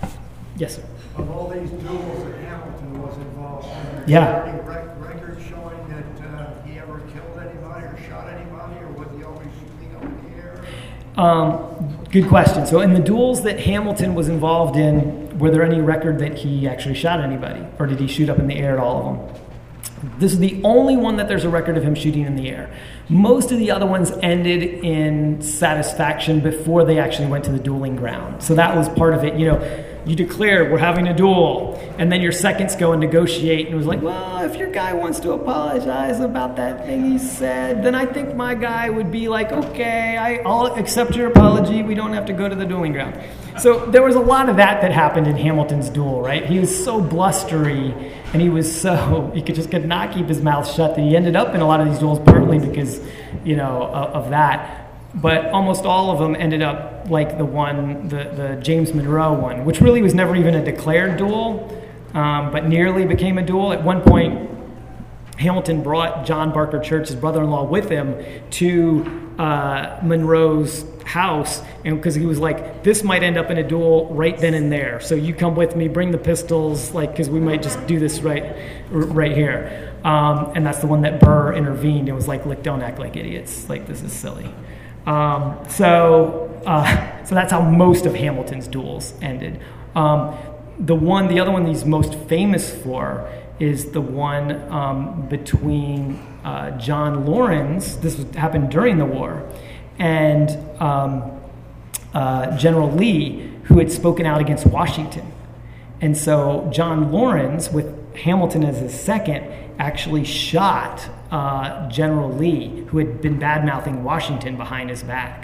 Yes, sir. Of all these duels that Hamilton was involved in, Yeah. is there any rec- record showing that uh, he ever killed anybody or shot anybody, or was he always shooting up in the air? Um, good question. So in the duels that Hamilton was involved in, were there any record that he actually shot anybody? Or did he shoot up in the air at all of them? This is the only one that there's a record of him shooting in the air. Most of the other ones ended in satisfaction before they actually went to the dueling ground. So that was part of it. You know, you declare we're having a duel, and then your seconds go and negotiate, and it was like, well, if your guy wants to apologize about that thing he said, then I think my guy would be like, okay, I, I'll accept your apology. We don't have to go to the dueling ground. So there was a lot of that that happened in Hamilton's duel, right? He was so blustery, and he was so, he could just could not keep his mouth shut, that he ended up in a lot of these duels partly because, you know, of, of that. But almost all of them ended up like the one, the, the James Monroe one, which really was never even a declared duel, um, but nearly became a duel. At one point, Hamilton brought John Barker Church, his brother-in-law, with him to uh, Monroe's house, and because he was like, this might end up in a duel right then and there. So you come with me, bring the pistols, like, because we might just do this right, right here. Um, and that's the one that Burr intervened and was like, look, don't act like idiots. Like, this is silly. Um, so, uh, so that's how most of Hamilton's duels ended. Um, the one, the other one he's most famous for is the one um, between uh, John Laurens. This was, happened during the war, and um, uh, General Lee, who had spoken out against Washington. And so John Laurens, with Hamilton as his second, actually shot uh, General Lee, who had been bad-mouthing Washington behind his back.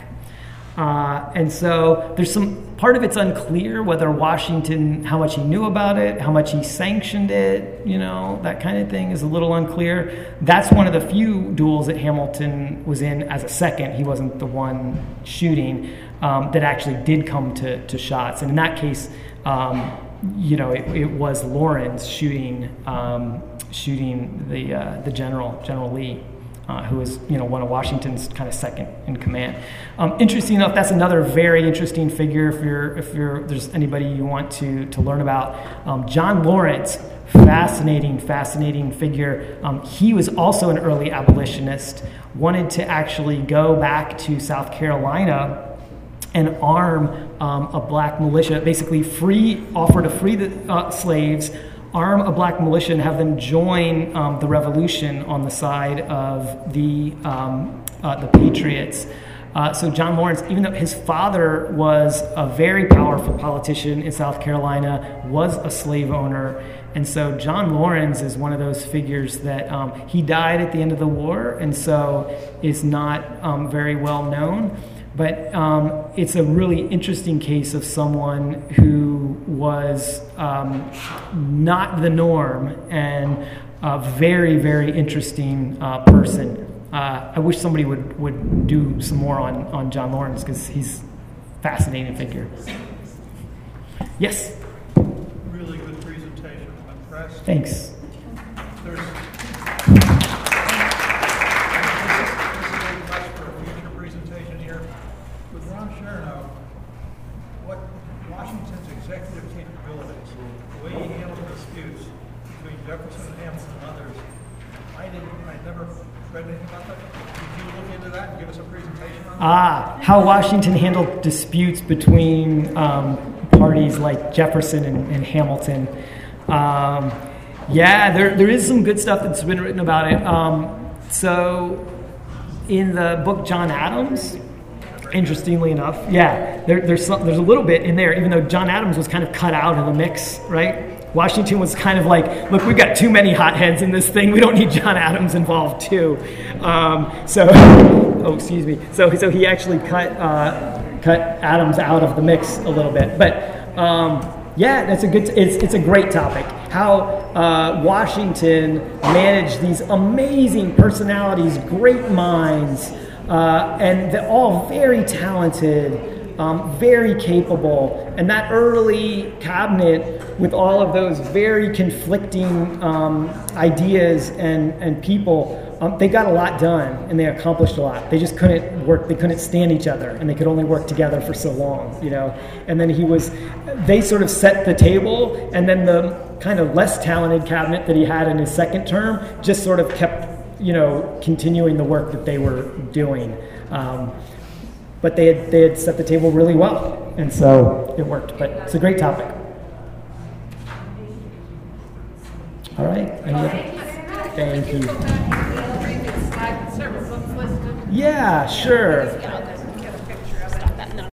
Uh, and so there's some, part of it's unclear whether Washington, how much he knew about it, how much he sanctioned it, you know, that kind of thing is a little unclear. That's one of the few duels that Hamilton was in as a second. He wasn't the one shooting, um, that actually did come to, to shots. And in that case, um, you know, it, it was Laurens shooting um, shooting the uh, the general, General Lee. Uh, who was, you know, one of Washington's kind of second in command. Um, interesting enough, that's another very interesting figure if you're, if you're, there's anybody you want to to learn about. Um, John Laurens, fascinating, fascinating figure. Um, he was also an early abolitionist, wanted to actually go back to South Carolina and arm um, a black militia, basically free, offer to free the uh, slaves, arm a black militia and have them join um, the revolution on the side of the um, uh, the Patriots. Uh, so John Laurens, even though his father was a very powerful politician in South Carolina, was a slave owner, and so John Laurens is one of those figures that um, he died at the end of the war, and so is not um, very well known. But um, it's a really interesting case of someone who was um, not the norm and a very, very interesting uh, person. Uh, I wish somebody would, would do some more on, on John Laurens because he's a fascinating figure. Yes? Really good presentation. I'm impressed. Thanks. There's Ron Chernow, what Washington's executive capabilities, the way he handled disputes between Jefferson and Hamilton and others, I didn't, I never read anything about that. Did you look into that and give us a presentation on that? Ah, how Washington handled disputes between um, parties like Jefferson and, and Hamilton. Um, yeah, there there is some good stuff that's been written about it. Um, so, in the book John Adams, interestingly enough, yeah, there, there's some, there's a little bit in there, even though John Adams was kind of cut out of the mix, right? Washington was kind of like, look, we've got too many hotheads in this thing. We don't need John Adams involved too. Um, so, oh, excuse me. So, so he actually cut uh, cut Adams out of the mix a little bit. But um, yeah, that's a good. It's it's a great topic. How uh, Washington managed these amazing personalities, great minds. Uh, and they're all very talented, um, very capable. And that early cabinet, with all of those very conflicting um, ideas and, and people, um, they got a lot done and they accomplished a lot. They just couldn't work, they couldn't stand each other, and they could only work together for so long, you know. And then he was, they sort of set the table, and then the kind of less talented cabinet that he had in his second term just sort of kept, you know, continuing the work that they were doing. Um, but they had, they had set the table really well, and so it worked. But it's a great topic. All right. Any other? Thank you. Yeah, sure.